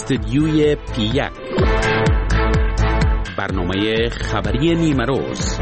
استودیوی پی1 برنامه خبری نیمه روز.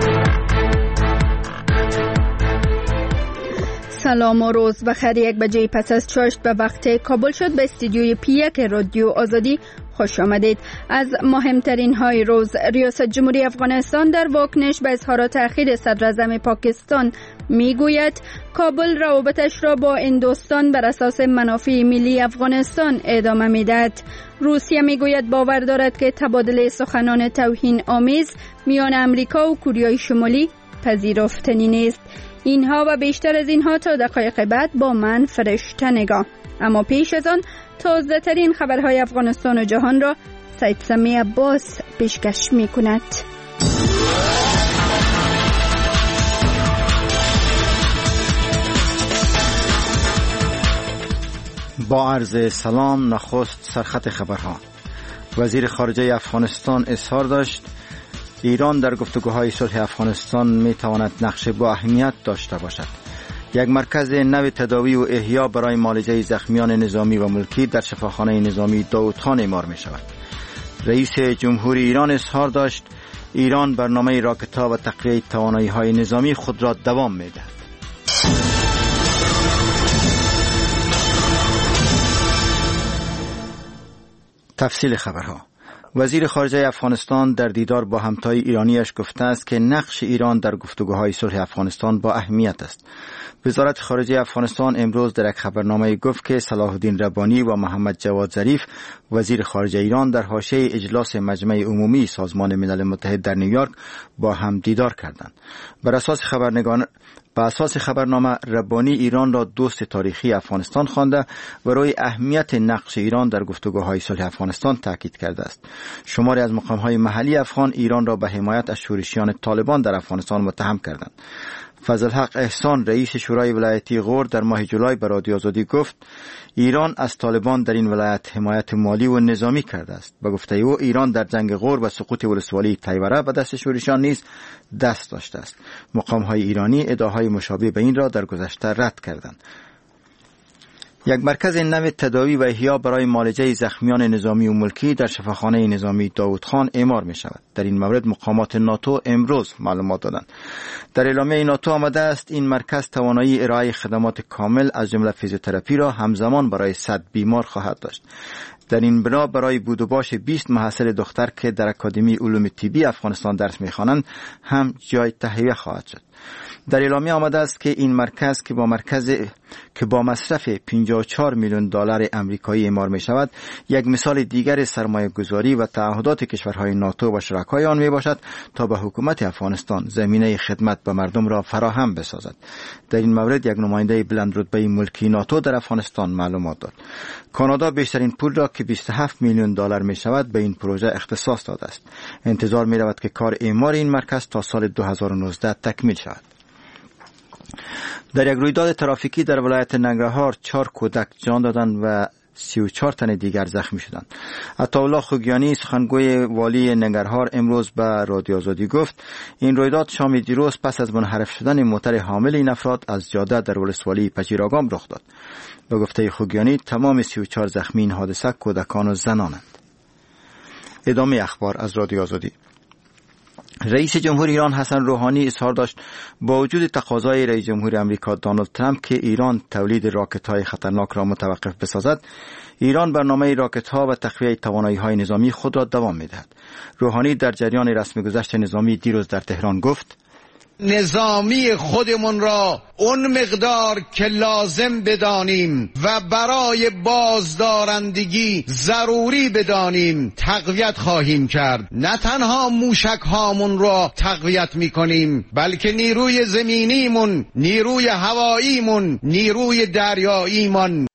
سلام و روز بخیر. 1 بجه پس از چاشت به وقت کابل شد. به استودیوی پی1 رادیو آزادی خوش آمدید. از مهمترین های روز: ریاست جمهوری افغانستان در واکنش به اظهارات تأخیر صدر اعظم پاکستان میگوید کابل روابطش را با هندوستان بر اساس منافع ملی افغانستان ادامه میدهد. روسیه میگوید باور دارد که تبادل سخنان توهین آمیز میان امریکا و کره شمالی پذیرفتنی نیست. اینها و بیشتر از اینها تا دقایق بعد با من فرشته نگاه. اما پیش از آن تازه ترین خبرهای افغانستان و جهان را سید سمی عباس پیشکش می کند. با عرض سلام، نخست سرخط خبرها. وزیر خارجه افغانستان اظهار داشت ایران در گفتگوهای صلح افغانستان می تواند نقش با اهمیت داشته باشد. یک مرکز نو تداوی و احیا برای معالجه زخمیان نظامی و ملکی در شفاخانه نظامی داود خان اعمار می شود. رئیس جمهوری ایران اظهار داشت ایران برنامه راکت‌ها و تقویت توانایی‌های نظامی خود را دوام می دهد. تفصیل خبرها. وزیر خارجه افغانستان در دیدار با همتای ایرانیش گفته است که نقش ایران در گفتگوهای صلح افغانستان با اهمیت است. وزارت خارجه افغانستان امروز در یک خبرنامه گفت که صلاح الدین ربانی و محمد جواد ظریف وزیر خارجه ایران در حاشیه اجلاس مجمع عمومی سازمان ملل متحد در نیویورک با هم دیدار کردند. بر اساس خبرنامه ربانی ایران را دوست تاریخی افغانستان خوانده و روی اهمیت نقش ایران در گفتگوهای صلح افغانستان تاکید کرده است. شماری از مقام‌های محلی افغان ایران را به حمایت از شورشیان طالبان در افغانستان متهم کردند. فضل حق احسان رئیس شورای ولایتی غور در ماه جولای به رادیو آزادی گفت ایران از طالبان در این ولایت حمایت مالی و نظامی کرده است. به گفته او ایران در جنگ غور و سقوط ولسوالی تیوره به دست شورشیان نیز دست داشته است. مقام‌های ایرانی ادعاهای مشابه به این را در گذشته رد کردند. یک مرکز نو تداوی و احیا برای معالجه زخمیان نظامی و ملکی در شفاخانه نظامی داود خان اعمار می شود. در این مورد مقامات ناتو امروز معلومات دادند. در اعلامیه ناتو آمده است این مرکز توانایی ارائه خدمات کامل از جمله فیزیوتراپی را همزمان برای 100 بیمار خواهد داشت. در این بنا برای بود و باش 20 محصل دختر که در اکادمی علوم طبی افغانستان درس می‌خوانند هم جای تهیه خواهد شد. در اعلامیه آمده است که این مرکز که با مصرف 54 میلیون دلار آمریکایی اعمار می شود یک مثال دیگر سرمایه گذاری و تعهدات کشورهای ناتو و شرکای آن می باشد تا به حکومت افغانستان زمینه خدمت به مردم را فراهم بسازد. در این مورد یک نماینده بلند رتبه ملکی ناتو در افغانستان معلومات داد. کانادا بیشترین پول را که 27 میلیون دلار می شود به این پروژه اختصاص داده است. انتظار می رود که کار اعمار این مرکز تا سال 2019 تکمیل شود. در یک رویداد ترافیکی در ولایت ننگرهار 4 کودک جان دادند و 34 تن دیگر زخمی شدند. عطاالله خوگیانی سخنگوی والی ننگرهار امروز به رادیو آزادی گفت این رویداد شام دیروز پس از منحرف شدن موتر حامل این افراد از جاده در ولسوالی پچیراگام رخ داد. به گفته خوگیانی تمام 34 زخمی این حادثه کودکان و زنانند. ادامه اخبار از رادیو آزادی. رئیس جمهور ایران حسن روحانی اظهار داشت با وجود تقاضای رئیس جمهور آمریکا دونالد ترامپ که ایران تولید راکت‌های خطرناک را متوقف بسازد، ایران برنامه راکت‌ها و تقویت توانایی‌های نظامی خود را دوام می‌دهد. روحانی در جریان رسمی گذشت نظامی دیروز در تهران گفت نظامی خودمون را اون مقدار که لازم بدانیم و برای بازدارندگی ضروری بدانیم تقویت خواهیم کرد. نه تنها موشک هامون را تقویت میکنیم بلکه نیروی زمینیمون، نیروی هواییمون، نیروی دریاییمون.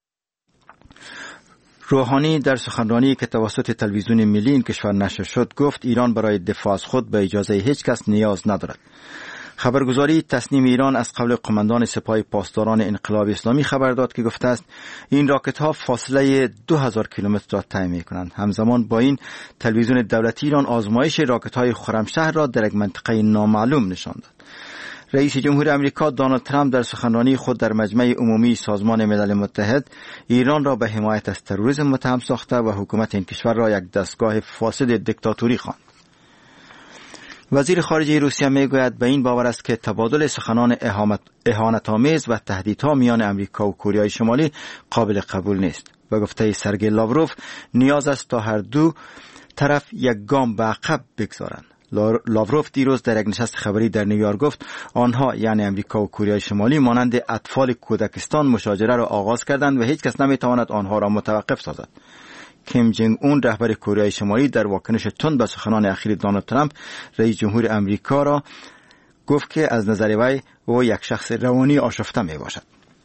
روحانی در سخنرانی که توسط تلویزیون ملی این کشور نشر شد گفت ایران برای دفاع از خود به اجازه هیچ کس نیاز ندارد. خبرگزاری تصنیم ایران از قبل قماندان سپاه پاسداران انقلاب اسلامی خبر داد که گفته است این راکت ها فاصله 2000 کیلومتر را طی می‌کنند. همزمان با این تلویزیون دولتی ایران آزمایش راکت های خرمشهر را در یک منطقه نامعلوم نشان داد. رئیس جمهور امریکا دونالد ترامپ در سخنرانی خود در مجمع عمومی سازمان ملل متحد ایران را به حمایت از تروریسم متهم ساخته و حکومت این کشور را یک دستگاه فاسد دیکتاتوری خواند. وزیر خارجه روسیه میگوید به این باور است که تبادل سخنان اهانت‌آمیز و تهدیدها میان امریکا و کره شمالی قابل قبول نیست. به گفته سرگئی لاوروف نیاز است تا هر دو طرف یک گام به عقب بگذارند. لاوروف دیروز در یک نشست خبری در نیویورک گفت آنها یعنی امریکا و کره شمالی مانند اطفال کودکستان مشاجره را آغاز کردند و هیچ کس نمیتواند آنها را متوقف سازد. کیم جنگ اون رهبر کره شمالی در واکنش تند به سخنان اخیر دونالد ترامپ رئیس جمهور امریکا را گفت که از نظر وی او یک شخص روانی آشفته می باشد.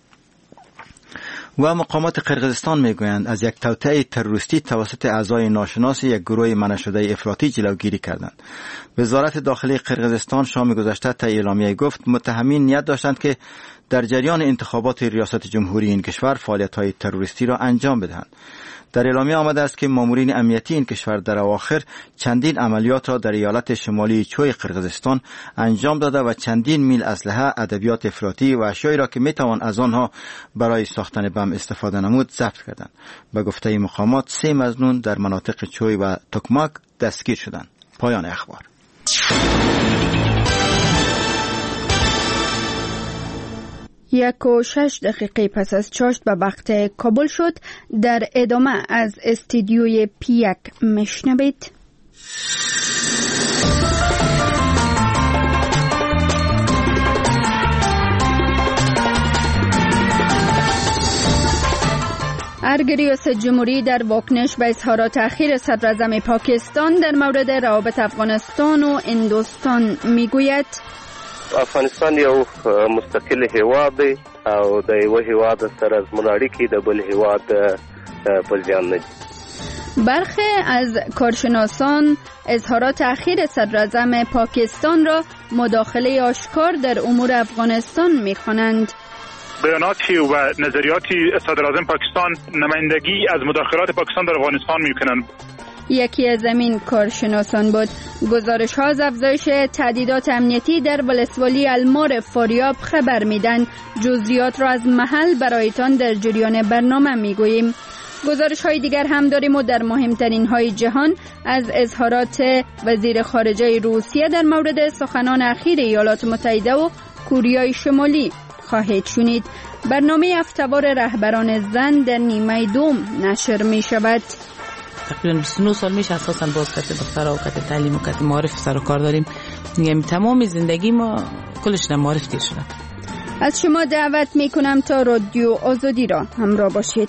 و مقامات قرقیزستان میگویند از یک توطئه تروریستی توسط اعضای ناشناس یک گروه منع شده افراطی جلوگیری کردند. وزارت داخلی قرقیزستان شام گذشته طی اعلامیه گفت متهمین نیت داشتند که در جریان انتخابات ریاست جمهوری این کشور فعالیت‌های تروریستی را انجام بدهند. در اعلامیه آمده است که مامورین امنیتی این کشور در اواخر چندین عملیات را در ایالت شمالی چوی قرقیزستان انجام داده و چندین میل اسلحه، ادویات افراطی و اشیایی را که میتوان از آنها برای ساختن بم استفاده نمود ضبط کردند. به گفته مقامات 3 مظنون در مناطق چوی و توکماک دستگیر شدند. پایان اخبار. 1:06 پس از چاشت به وقت کابل شد. در ادامه از استودیوی پیک میشنوید. ارگ ریاست جمهوری در واکنش به اظهارات اخیر صدر اعظم پاکستان در مورد روابط افغانستان و هندوستان میگوید افغانستان یو مستقل هیواد دی او د یو هیواد سره از اړیکې د بل هیواد په ځان نه. برخی از کارشناسان اظهارات اخیر صدر اعظم پاکستان را مداخله آشکار در امور افغانستان می‌خوانند. بیاناتی و نظریاتی صدر اعظم پاکستان نمایندگی از مداخلات پاکستان در افغانستان می‌کنند. یکی از این کارشناسان بود. گزارش ها از افزایش تهدیدات امنیتی در ولسوالی المار فاریاب خبر میدن. جزئیات را از محل برایتان در جریان برنامه میگوییم. گزارش های دیگر هم داریم و در مهمترین های جهان از اظهارات وزیر خارجه روسیه در مورد سخنان اخیر ایالات متحده و کره شمالی خواهید شنید. برنامه هفته‌وار رهبران زن در نیمه دوم نشر می شود. تقریبا 29 سال میشه اساسا باز کت دختر و کت تعلیم و کت معارف سر و کار داریم. میگم تمام زندگی ما کلش در معارف تیر شده. از شما دعوت میکنم تا رادیو آزادی را همراه باشید.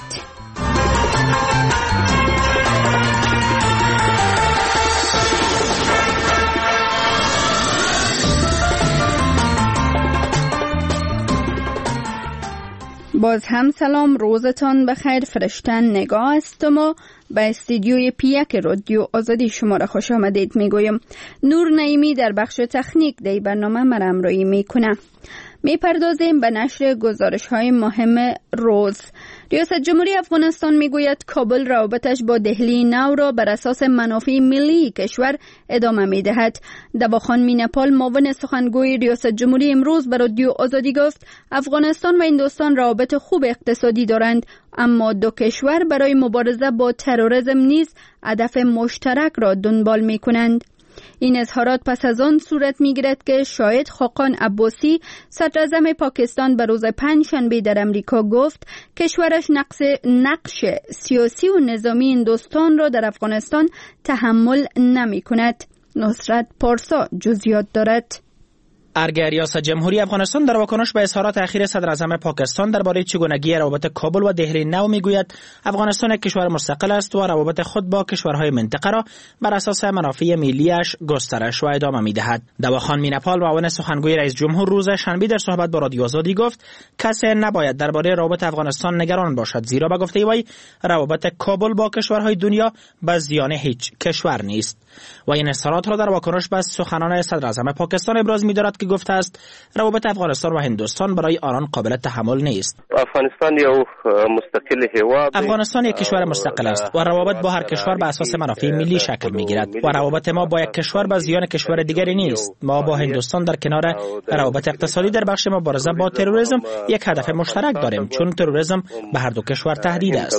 باز هم سلام، روزتان بخیر. فرشتن نگاه است و به استودیوی پیک رادیو آزادی شما را خوش آمدید میگویم. نور نعیمی در بخش تکنیک دی برنامه مرا همراهی میکنه. میپردازیم به نشر گزارش های مهم روز. ریاست جمهوری افغانستان میگوید کابل روابطش با دهلی نو را بر اساس منافع ملی کشور ادامه میدهد. دواخان مینپال معاون سخنگوی ریاست جمهوری امروز به رادیو آزادی گفت افغانستان و هندوستان روابط خوب اقتصادی دارند، اما دو کشور برای مبارزه با تروریسم نیز هدف مشترک را دنبال میکنند. این اظهارات پس از آن صورت میگیرد که شاهد خاقان عباسی صدر اعظم پاکستان به روز پنجشنبه در امریکا گفت کشورش نقش سیاسی و نظامی هندوستان را در افغانستان تحمل نمی کند. نصرت پارسا جزئیات دارد. ارگ ریاست جمهوری افغانستان در واکنش به اظهارات اخیر صدر اعظم پاکستان درباره چگونگی روابط کابل و دهلی نو میگوید افغانستان یک کشور مستقل است و روابط خود با کشورهای منطقه را بر اساس منافع ملی‌اش گسترش و ادامه میدهد. دواخان مینپال معاون سخنگوی رئیس جمهور روز شنبه در صحبت با رادیو آزادی گفت کسی نباید درباره روابط افغانستان نگران باشد، زیرا به گفته وی روابط کابل با کشورهای دنیا به زیان هیچ کشور نیست. و این اظهارات را در واکنش به سخنان صدر اعظم پاکستان ابراز می‌دارد که عباسی گفته است روابط افغانستان و هندوستان برای آنان قابل تحمل نیست. افغانستان یو مستقل هیواد، افغانستان یک کشور مستقل است و روابط با هر کشور به اساس منافع ملی شکل می‌گیرد و روابط ما با یک کشور به زیان کشور دیگری نیست. ما با هندوستان در کنار روابط اقتصادی در بخش مبارزه با تروریسم یک هدف مشترک داریم، چون تروریسم به هر دو کشور تهدید است.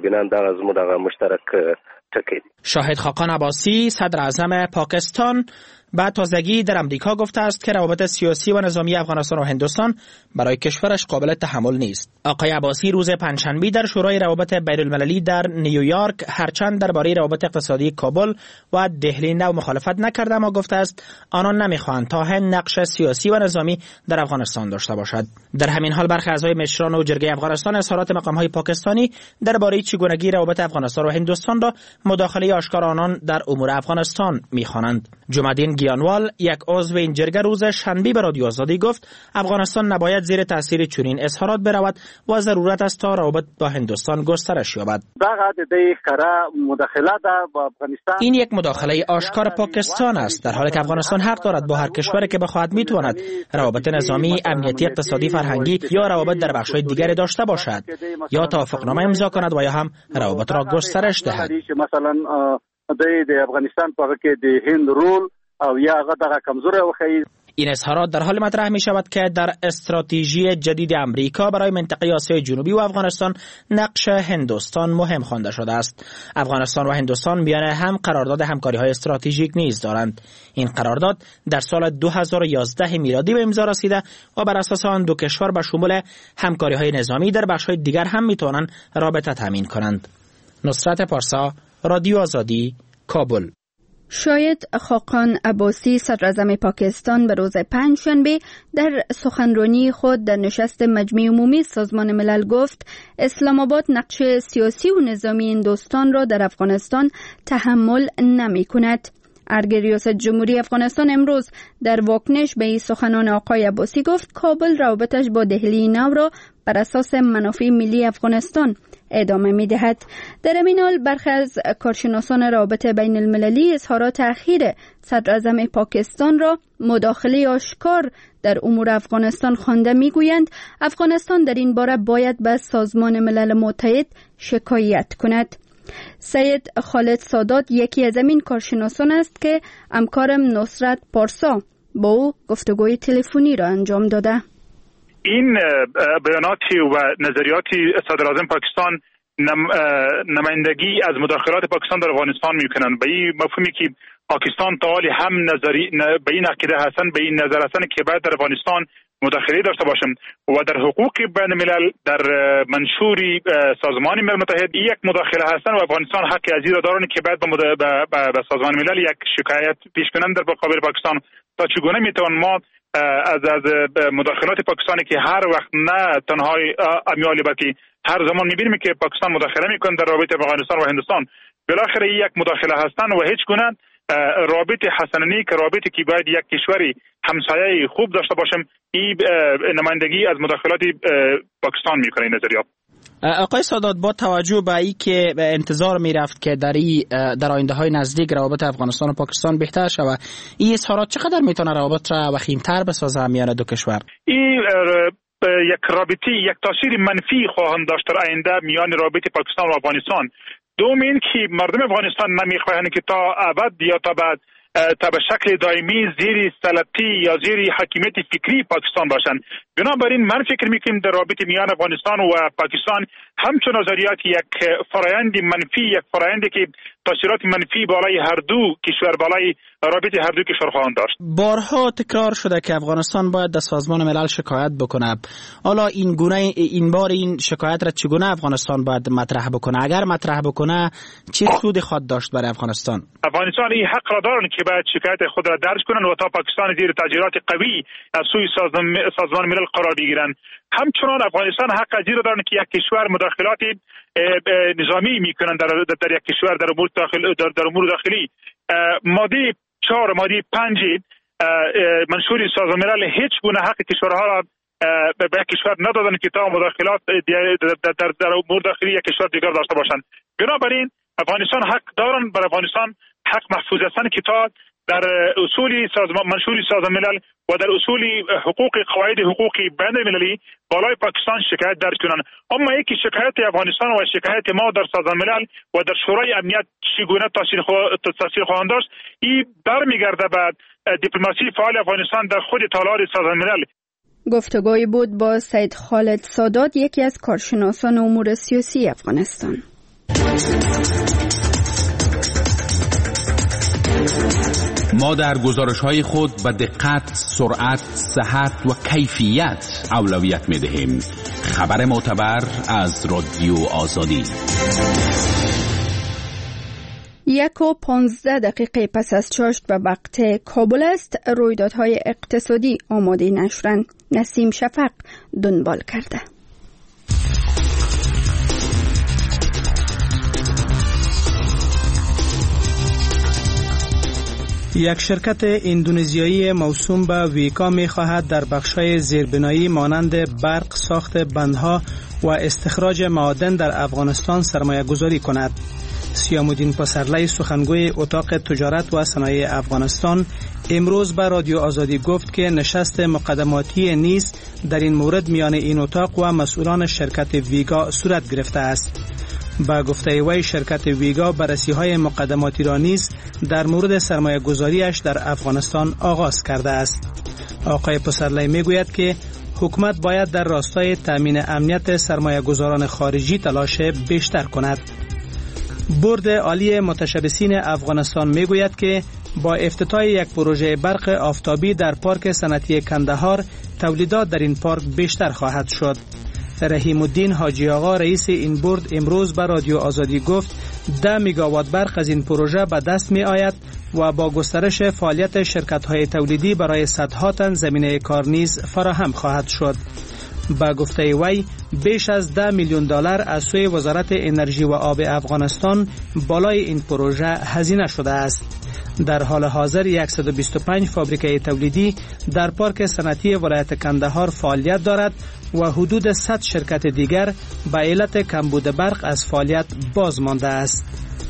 شاهد خاقان عباسی صدر اعظم پاکستان به تازگی در امریکا گفته است که روابط سیاسی و نظامی افغانستان و هندوستان برای کشورش قابل تحمل نیست. آقای عباسی روز پنجشنبه در شورای روابط بین‌المللی در نیویورک هرچند درباره روابط اقتصادی کابل و دهلی نو مخالفت نکرده، اما گفته است آنان نمیخواهند تا هند نقش سیاسی و نظامی در افغانستان داشته باشد. در همین حال برخی اعضای مشران و جرگه افغانستان اظهارات مقام‌های پاکستانی درباره چگونگی روابط افغانستان و هندوستان را مداخله آشکار آنان در امور افغانستان می‌خوانند. جمع‌الدین گیانوال یک عضو این جرگه روز شنبه به رادیو آزادی گفت افغانستان نباید زیر تاثیر چنین اظهارات برود و ضرورت است تا روابط با هندوستان گسترش یابد. این یک مداخله آشکار پاکستان است، در حالی که افغانستان حق دارد با هر کشوری که بخواهد میتواند روابط نظامی، امنیتی، اقتصادی، فرهنگی یا روابط در بخش‌های دیگری داشته باشد، یا توافقنامه امضا کند و یا هم روابط را گسترش دهد. مثلا د افغانستان په کې د هند رول او یا هغه دغه کمزوري وخی. این اظهارات در حال مطرح می شود که در استراتژی جدید امریکا برای منطقه آسیای جنوبی و افغانستان نقش هندوستان مهم خوانده شده است. افغانستان و هندوستان میان هم قرارداد همکاری‌های استراتژیک نیز دارند. این قرارداد در سال 2011 میلادی به امضا رسیده و بر اساس آن دو کشور به شمول همکاری‌های نظامی در بخش‌های دیگر هم میتوانند رابطه تامین کنند. نصرت پارسا، رادیو آزادی، کابل. شاید خاقان عباسی صدر اعظم پاکستان به روز پنجشنبه در سخنرانی خود در نشست مجمع عمومی سازمان ملل گفت اسلام آباد نقش سیاسی و نظامی هندوستان را در افغانستان تحمل نمی کند. ارگ ریاست جمهوری افغانستان امروز در واکنش به این سخنان آقای عباسی گفت کابل روابطش با دهلی نو را بر اساس منافع ملی افغانستان ادامه می دهد. در این حال برخی از کارشناسان روابط بین المللی اظهارات اخیر صدر اعظم پاکستان را مداخله آشکار در امور افغانستان خوانده می گویند افغانستان در این باره باید به سازمان ملل متحد شکایت کند. سید خالد سادات یکی از این کارشناسان است که همکارم نصرت پارسا با او گفتگوی تلفنی را انجام داده. این بیاناتی و نظریاتی صدر اعظم پاکستان نمایندگی از مداخلات پاکستان در افغانستان میکنند. به این مفهومی که پاکستان تا حالی هم نظری به این عقیده هستند، به این نظر هستند که باید در افغانستان مداخله داشته باشم و در حقوق بین الملل در منشوری سازمان ملل متحد یک مداخله هستند و افغانستان حق از این را دارند که باید به سازمان ملل یک شکایت پیش کنند در مقابل پاکستان تا چگونه میتوان ما از مداخلات پاکستانی که هر وقت نه تنها امیالی بلکه هر زمان میبینیم که پاکستان مداخله میکنه در رابطه افغانستان و هندوستان، بالاخره یک مداخله هستند و هیچ گونه رابطه حسنانی که رابطه که باید یک کشوری همسایه خوب داشته باشم این نمایندگی از مداخلات پاکستان میکنه. این نظریات آقای سادات با توجه به این که انتظار میرفت که در آینده های نزدیک روابط افغانستان و پاکستان بهتر شود، این اظهارات چقدر میتونه روابط را وخیم‌تر بسازه میان دو کشور؟ این یک رابطه یک تاثیر منفی خواهند داشت در آینده میان رابطه پاکستان و افغانستان. دوم این که مردم افغانستان نمیخواهند که تا ابد یا تا به شکل دائمی زیر سلطه یا زیر حاکمیت فکری پاکستان باشند. بنابراین من فکر میکنم در رابطه میان افغانستان و پاکستان همچون نظریات یک فرآیند منفی، یک فرآیندی که تاثیرات منفی بالای هر دو کشور، بالای رابطه هر دو کشور خواهند داشت. بارها تکرار شده که افغانستان باید در سازمان ملل شکایت بکنه. حالا این بار این شکایت را چگونه افغانستان باید مطرح بکنه؟ اگر مطرح بکنه چه سودی خواهد داشت برای افغانستان؟ افغانستان این حق را دارند که باید شکایت خود را درج کنند و تا پاکستان زیر تاثیرات قوی از سوی سازمان ملل قرار بگیرند. همچنان افغانستان حق از این را دارند که یک کشور مداخلات نظامی میکنند در یک کشور در امور داخلی. ماده 4 و ماده 5 منشور سازمان ملل هیچ گونه حق کشورها را به یک کشور ندادند که تا مداخلات در امور داخلی یک کشور دیگر داشته باشند. بنابراین افغانستان حق دارند، بر افغانستان حق محفوظ هستند که تا در اصول منشور سازمان ملل و در اصول قواعد حقوقی بین المللی بالای پاکستان شکایت درج کنند. اما یکی شکایت افغانستان و شکایت ما در سازمان ملل و در شورای امنیت چگونه تاثیر خواهند داشت، این برمیگرده به دیپلماسی فعال افغانستان در خود تالار سازمان ملل. گفتگوی بود با سید خالد سادات، یکی از کارشناسان امور سیاسی افغانستان. ما در گزارش‌های خود به دقت، سرعت، صحت و کیفیت اولویت می‌دهیم. خبر معتبر از رادیو آزادی. 1:15 پس از چاشت به وقت کابل است. رویدادهای اقتصادی آماده نشرند. نسیم شفق دنبال کرده. یک شرکت اندونزیایی موسوم به ویکا می خواهد در بخش‌های زیربنایی مانند برق، ساخت بندها و استخراج معادن در افغانستان سرمایه گذاری کند. سیام‌الدین پسرلی، سخنگوی اتاق تجارت و صنایع افغانستان، امروز به رادیو آزادی گفت که نشست مقدماتی نیز در این مورد میان این اتاق و مسئولان شرکت ویگا صورت گرفته است. با گفته وی شرکت ویگا بررسی‌های مقدماتی را نیز در مورد سرمایه گذاریش در افغانستان آغاز کرده است. آقای پسرلی میگوید که حکومت باید در راستای تامین امنیت سرمایه گذاران خارجی تلاش بیشتر کند. بورد عالی متشبثین افغانستان میگوید که با افتتاح یک پروژه برق آفتابی در پارک صنعتی کندهار، تولیدات در این پارک بیشتر خواهد شد. رحیم الدین حاجی آقا، رئیس این بورد، امروز به رادیو آزادی گفت 10 میگاوات برق از این پروژه به دست می آید و با گسترش فعالیت شرکت‌های تولیدی برای صدها تن زمینه کار نیز فراهم خواهد شد. با گفته وی بیش از 10 میلیون دلار از سوی وزارت انرژی و آب افغانستان بالای این پروژه هزینه شده است. در حال حاضر 125 فابریکه تولیدی در پارک صنعتی ولایت کندهار فعالیت دارد و حدود 100 شرکت دیگر به علت کمبود برق از فعالیت باز مانده است.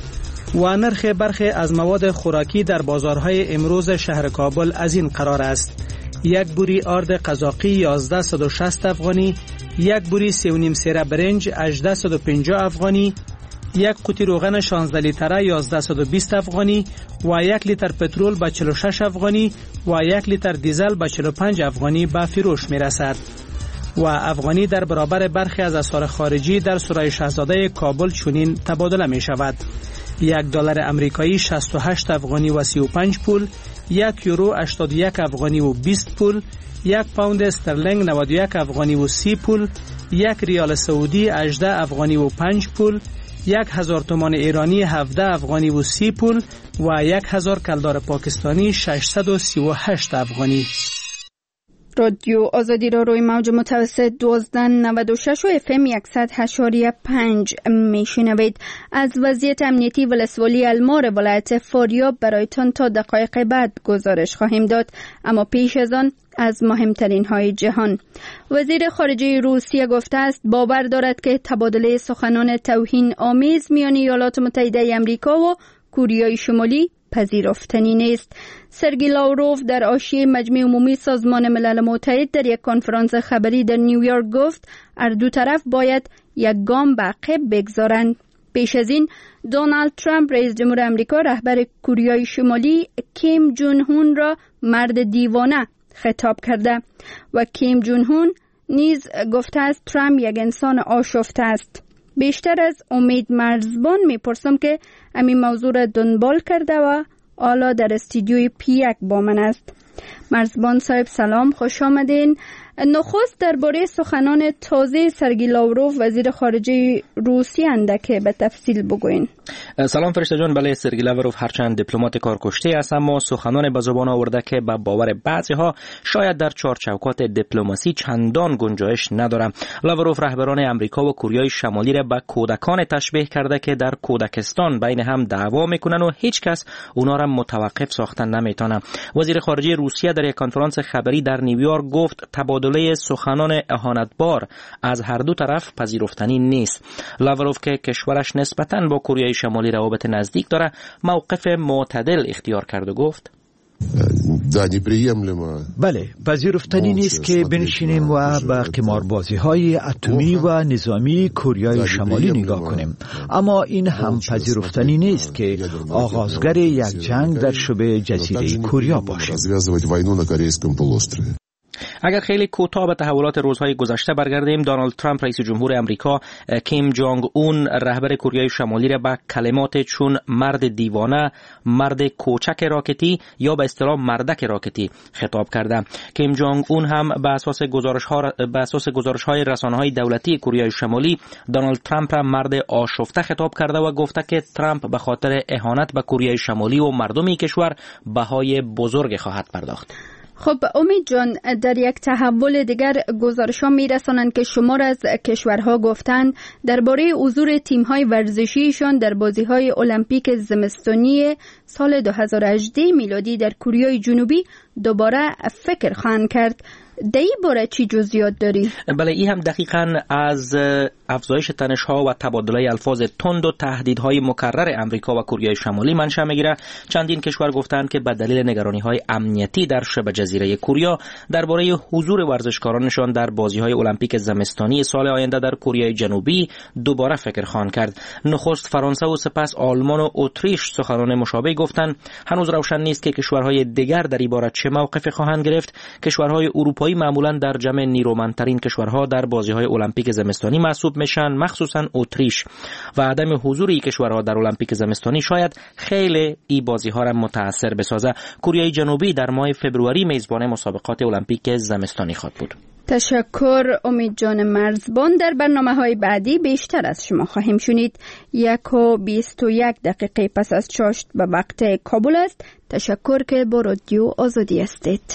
و نرخ برخی از مواد خوراکی در بازارهای امروز شهر کابل از این قرار است: یک بوری آرد قزاقی 1160 افغانی، یک بوری 3.5 سیره برنج 1850 افغانی، یک قوطی روغن 16 لیتره 1120 افغانی و 1 لیتر پترول به 46 افغانی و 1 لیتر دیزل به 45 افغانی به فروش می رسد. و افغانی در برابر برخی از اسعار خارجی در سرای شاهزاده کابل چنین تبادله می شود: 1 دلار امریکایی 68 افغانی و 35 پول، 1 یورو 81 افغانی و 20 پول، 1 پوند استرلینگ 91 افغانی و 30 پول، 1 ریال سعودی 18 افغانی و 5 پول، 1000 تومان ایرانی 17 افغانی و 30 پول و 1000 کلدار پاکستانی 638 افغانی. رادیو آزادی را روی موج متوسط 1296 و FM 100.5 میشنوید. از وضعیت امنیتی ولسوالی المار ولایت فاریاب برایتان تا دقایق بعد گزارش خواهیم داد، اما پیش از آن از مهمترین های جهان. وزیر خارجه روسیه گفته است باور دارد که تبادله سخنان توهین آمیز میان ایالات متحده آمریکا و کره شمالی پذیرفتنی نیست. سرگی لاوروف در حاشیه مجمع عمومی سازمان ملل متحد در یک کنفرانس خبری در نیویورک گفت هر دو طرف باید یک گام به عقب بگذارند. پیش از این دونالد ترامپ رئیس جمهور آمریکا رهبر کره شمالی کیم جون هون را مرد دیوانه خطاب کرده و کیم جون هون نیز گفته است ترامپ یک انسان آشفته است. بیشتر از امید مرزبان میپرسم که همین موضوع را دنبال کرده و حالا در استودیوی پیک با من است. مرزبان صاحب سلام، خوش آمدین. نخست درباره سخنان تازه سرگی لاوروف وزیر خارجه روسیه اندک به تفصیل بگوین. سلام فرشته جان. بله، سرگی لاوروف هرچند دیپلمات کارکشته است اما سخنان به زبان آورده که به باور بعضی‌ها شاید در چارچوکات دیپلماسی چندان گنجایش نداره. لاوروف رهبران امریکا و کره شمالی را به کودکان تشبیه کرده که در کودکستان بین هم دعوا میکنن و هیچ کس اونا را متوقف ساختن نمیتونه. وزیر خارجه روسیه در یک کنفرانس خبری در نیویورک گفت تبادله سخنان اهانتبار از هر دو طرف پذیرفتنی نیست. لاوروف که کشورش نسبتاً با کره شمالی روابط نزدیک داره، موقف معتدل اختیار کرد و گفت بله، پذیرفتنی نیست که بنشینیم و به قماربازی‌های اتمی و نظامی کوریای شمالی نگاه کنیم، اما این هم پذیرفتنی نیست که آغازگر یک جنگ در شبه جزیره کوریا باشیم. اگر خیلی کوتاه به تحولات روزهای گذشته برگردیم، دونالد ترامپ رئیس جمهور امریکا کیم جونگ اون رهبر کوریای شمالی را به کلمات چون مرد دیوانه، مرد کوچک راکتی یا به اصطلاح مردک راکتی خطاب کرده. کیم جونگ اون هم به اساس گزارش‌های رسانه‌های دولتی کوریای شمالی دونالد ترامپ را مرد آشفته خطاب کرده و گفته که ترامپ به خاطر اهانت به کوریای شمالی و مردم کشور بهای بزرگ خواهد پرداخت. خب امید جان، در یک تحول دیگر گزارش‌ها می‌رسانند که شمار از کشورها گفتند درباره حضور تیم‌های ورزشیشان در بازی‌های المپیک زمستانی سال 2018 میلادی در کره جنوبی دوباره فکر خواهند کرد. در این باره چی جزئیات داری؟ بله، این هم دقیقاً از افزایش تنش‌ها و تبادله الفاظ تند و تهدیدهای مکرر امریکا و کره شمالی منشأ می‌گیرد. چندین کشور گفتند که به دلیل نگرانی‌های امنیتی در شبه جزیره کوریا درباره حضور ورزشکارانشان در بازی‌های المپیک زمستانی سال آینده در کره جنوبی دوباره فکر خواهند کرد. نخست فرانسه و سپس آلمان و اتریش سخنان مشابه گفتند. هنوز روشن نیست که کشورهای دیگر در این باره چه موقفی خواهند گرفت. کشورهای اروپایی معمولاً در جمع نیرومندترین کشورها در بازی‌های المپیک زمستانی محسوب میشن، مخصوصاً اتریش، و عدم حضور این کشورها در المپیک زمستانی شاید خیلی این بازی‌ها را متاثر بسازه. کره جنوبی در ماه فوریه میزبان مسابقات المپیک زمستانی خواهد بود. تشکر امید جان مرزبان. در برنامه‌های بعدی بیشتر از شما خواهیم شنید. 1:21 پس از چاشت به وقت کابل است. تشکر که با رادیو آزادی هستید.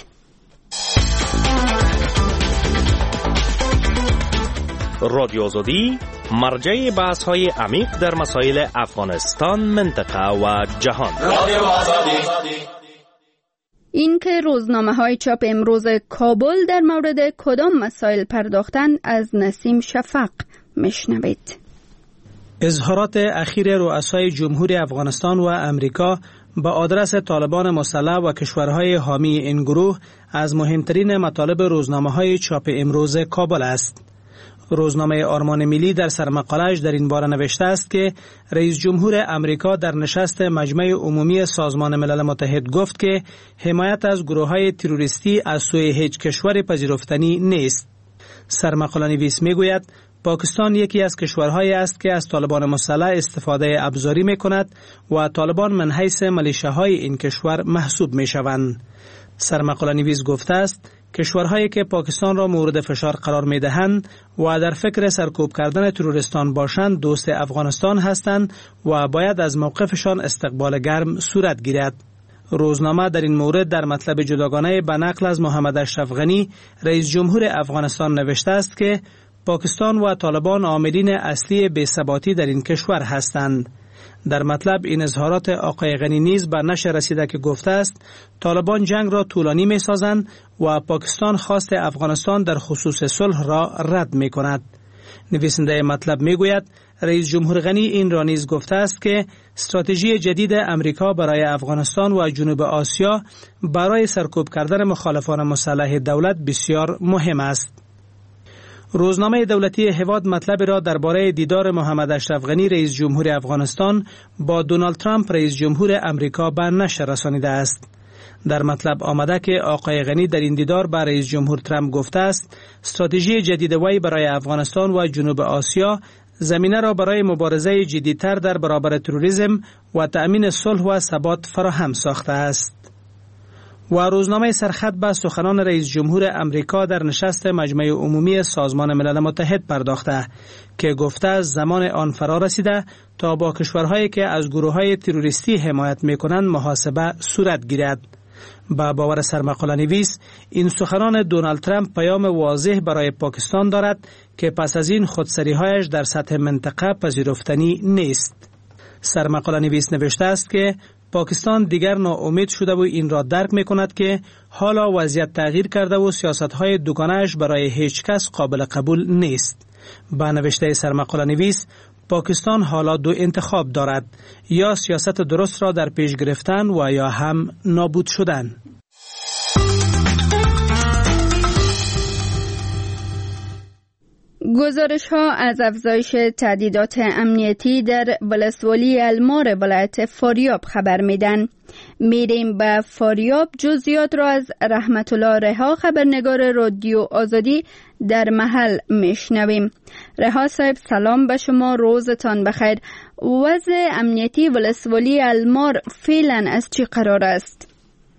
رادیو آزادی مرجع بحث‌های عمیق در مسائل افغانستان، منطقه و جهان. رادیو آزادی. این که روزنامه‌های چاپ امروز کابل در مورد کدام مسائل پرداختند از نسیم شفق میشنوید. اظهارات اخیر رؤسای جمهوری افغانستان و امریکا با آدرس طالبان مسلح و کشورهای حامی این گروه از مهمترین مطالب روزنامه‌های چاپ امروز کابل است. روزنامه آرمان ملی در سرمقاله‌اش در این باره نوشته است که رئیس جمهور امریکا در نشست مجمع عمومی سازمان ملل متحد گفت که حمایت از گروه‌های تروریستی از سوی هیچ کشور پذیرفتنی نیست. سرمقاله نویس میگوید پاکستان یکی از کشورهایی است که از طالبان مسلح استفاده ابزاری می‌کند و طالبان من حیث ملیشه‌های این کشور محسوب می‌شوند. سرمقاله نویس گفته است کشورهایی که پاکستان را مورد فشار قرار می‌دهند و در فکر سرکوب کردن تروریستان باشند دوست افغانستان هستند و باید از موقفشان استقبال گرم صورت گیرد. روزنامه در این مورد در مطلب جداگانه به نقل از محمد اشرف غنی رئیس جمهور افغانستان نوشته است که پاکستان و طالبان عاملین اصلی بی‌ثباتی در این کشور هستند. در مطلب این اظهارات آقای غنی نیز به نشر رسیده که گفته است طالبان جنگ را طولانی می سازند و پاکستان خواست افغانستان در خصوص صلح را رد می کند. نویسنده مطلب می گوید رئیس جمهور غنی این را نیز گفته است که استراتژی جدید امریکا برای افغانستان و جنوب آسیا برای سرکوب کردن مخالفان مسلح دولت بسیار مهم است. روزنامه دولتی هواد مطلب را درباره دیدار محمد اشرف غنی رئیس جمهور افغانستان با دونالد ترامپ رئیس جمهور امریکا به نشر رسانیده است. در مطلب آمده که آقای غنی در این دیدار با رئیس جمهور ترامپ گفته است استراتژی جدید وی برای افغانستان و جنوب آسیا زمینه را برای مبارزه جدی‌تر در برابر تروریسم و تأمین صلح و ثبات فراهم ساخته است. و روزنامه سرخط به سخنان رئیس جمهور امریکا در نشست مجمع عمومی سازمان ملل متحد پرداخته که گفته زمان آن فرا رسیده تا با کشورهایی که از گروه‌های تروریستی حمایت می‌کنند محاسبه صورت گیرد. با باور سرمقاله نویس این سخنان دونالد ترامپ پیام واضح برای پاکستان دارد که پس از این خودسری‌هایش در سطح منطقه پذیرفتنی نیست. سرمقاله نویس نوشته است که پاکستان دیگر ناامید شده و این را درک می کند که حالا وضعیت تغییر کرده و سیاست‌های دوگانه‌اش برای هیچ کس قابل قبول نیست. با نوشته سرمقاله نویس پاکستان حالا دو انتخاب دارد، یا سیاست درست را در پیش گرفتن و یا هم نابود شدن. گزارش ها از افزایش تهدیدات امنیتی در ولسوالی المار ولایت فاریاب خبر میدن. میریم به فاریاب، جزئیات را از رحمت الله رها، خبرنگار رادیو آزادی در محل میشنویم. رها صاحب سلام به شما، روزتان بخیر. وضع امنیتی ولسوالی المار فعلا از چی قرار است؟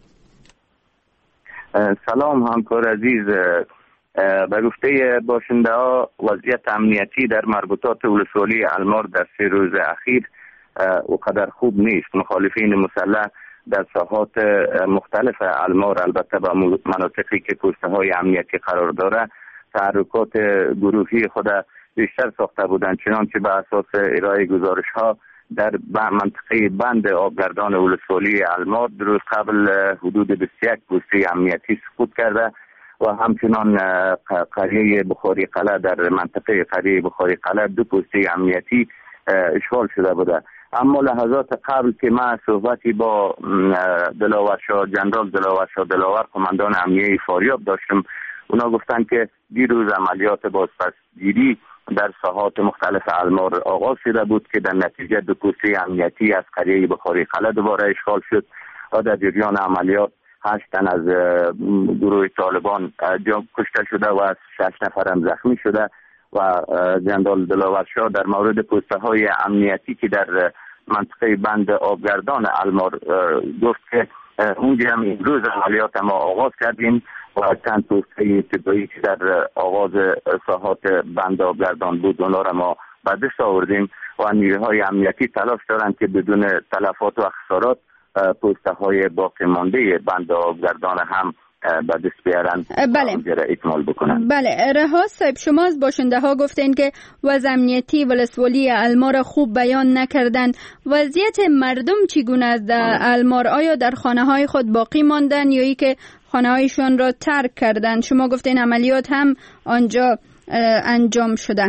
سلام همکار عزیز. به گفته باشنده ها وضعیت امنیتی در مربوطات ولسوالی المار در 3 روز اخیر وقدر خوب نیست. مخالفین مسلح در ساحات مختلف المار، البته به مناطقی که پوسته های امنیتی قرار داره، تحرکات گروهی خود بیشتر ساخته بودند، چنانچه به اساس ارائه گزارش ها در منطقه بند آبگردان ولسوالی المار روز قبل حدود 21 پوسته امنیتی سقوط کرده و همچنان قریه بخاری قلعه در منطقه قریه بخاری قلعه 2 پوسته امنیتی اشغال شده بوده. اما لحظات قبل که من صحبتی با جنرال دلاور قماندان امنیه فاریاب داشتم، اونا گفتن که دیروز عملیات بازپسگیری در ساحات مختلف المار آغاز شده بود که در نتیجه 2 پوسته امنیتی از قریه بخاری قلعه دوباره اشغال شد و در جریان عملیات 8 تن از گروه طالبان کشته شده و 6 نفر هم زخمی شده و جنرال دلاورشاه در مورد پوسته های امنیتی که در منطقه بند آبگردان المار گفت که اونجا هم امروز عملیات ما آغاز کردیم و چند پوسته ابتدایی که در آغاز ساحات بند آبگردان بود اونا را ما به دست آوردیم و نیروهای امنیتی تلاش دارند که بدون تلفات و خسارات پوسته های باقی مانده بند آبگردان هم به دست بیارن. بله. اکمال بکنن. بله. رها صاحب، شما از باشنده ها گفتین که وضع امنیتی ولسوالی المار خوب بیان نکردن. وضعیت مردم چگونه است در المار؟ آیا در خانه های خود باقی ماندن یا ای که خانه هایشان را ترک کردن؟ شما گفتین عملیات هم آنجا انجام شده.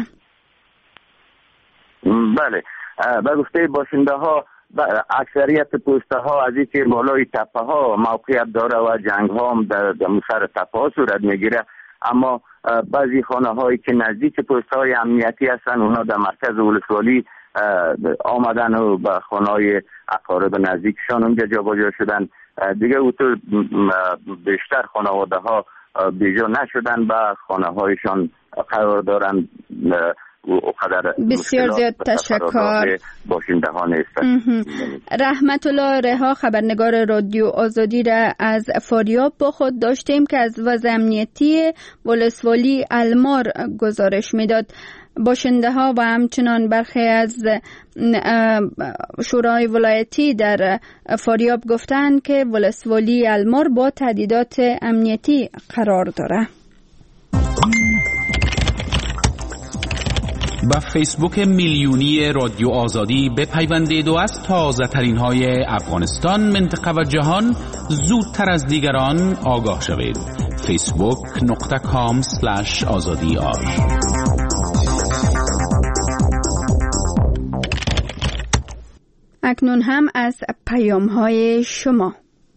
بله. به گفته باشنده ها اکثریت پوسته ها از اینکه بالای تپه ها موقعیت داره و جنگ ها هم در سر تپه ها صورت میگیره، اما بعضی خانه هایی که نزدیک پوسته های امنیتی هستن اونا در مرکز ولسوالی آمدن و به خانه های اقارب نزدیکشان اونجا جابجا شدن. دیگه اوتو بیشتر خانواده ها بیجا نشدن و خانه هایشان قرار دارن. بسیار زیاد تشکر. رحمت الله رها، خبرنگار رادیو آزادی را از فاریاب با خود داشتیم که از وضع امنیتی ولسوالی المار گزارش میداد. باشنده ها و همچنان برخی از شورای ولایتی در فاریاب گفتند که ولسوالی المار با تهدیدات امنیتی قرار داره. با فیسبوک میلیونی رادیو آزادی بپیوندید و از تازه ترین های افغانستان، منطقه و جهان زودتر از دیگران آگاه شوید. facebook.com/azadi. اکنون هم از پیام های شما.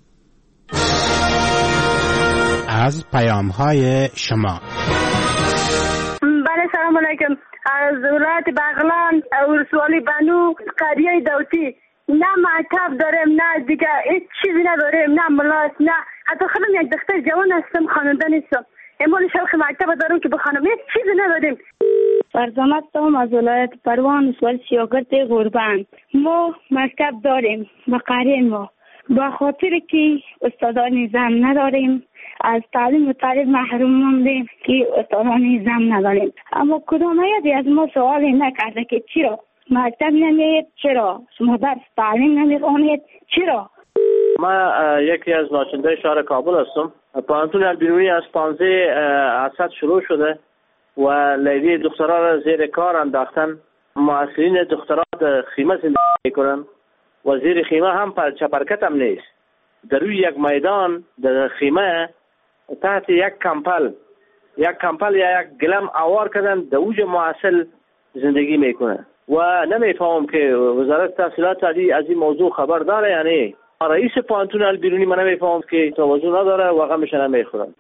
بله، سلام علیکم. از ولایت بغلان، ولسوالی بنو، قریه دوتی. نه مکتب داریم، نه دیگه هیچ چیزی نداریم، نه ملاس، نه حتی خودم یک دختر جوان هستم، خواننده نیستم. امال شوق مکتب دارم که بخوانم، هیچ چیزی نداریم. فرزانت هم از ولایت پروان، ولسوالی سیاگرد غربند. ما مکتب داریم و قریه ما با خاطر که استادان زن نداریم از تعلیم و تعلیم محروم موندیم که استادان زن نداریم. اما کدام یکی از ما سوالی نکرده که چرا مکتب نمیید، چرا شما درس تعلیم نمیخوانید، چرا؟ ما یکی از ناشنده شهر کابل هستم. پانتون البیروی از 15 اسد شروع شده و لیلی دخترها را زیر کار انداختن. معسلین دخترها خیمه زندگی میکنن و زیر خیمه هم چپرکت هم نیست. در روی یک میدان در خیمه تحت یک کمپل یا یک گلم آوار کردن، در اوج معسل زندگی میکنه. و نمیفهمم که وزارت تحصیلات عالی از این موضوع خبر داره. یعنی رئیس پانتون البیرونی من نمیفهمم که توجه نداره و غمش نمیخورم.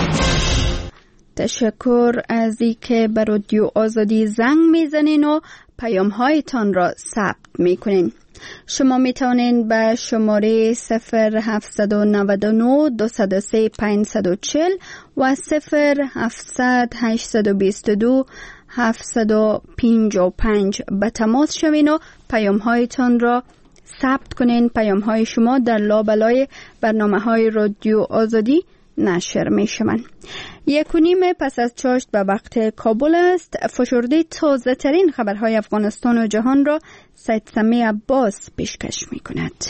تشکر از اینکه به رادیو آزادی زنگ میزنین و پیام هایتان را ثبت میکنین. شما میتونین به شماره 0799 203 540 و 0700 822 755 به تماس شوین و پیام هایتان را ثبت کنین. پیام های شما در لابلای برنامه های رادیو آزادی نشر می شوند. 1:30 پس از چاشت به وقت کابل است. فشرده تازه ترین خبرهای افغانستان و جهان را سید سمی عباس پیشکش می کند.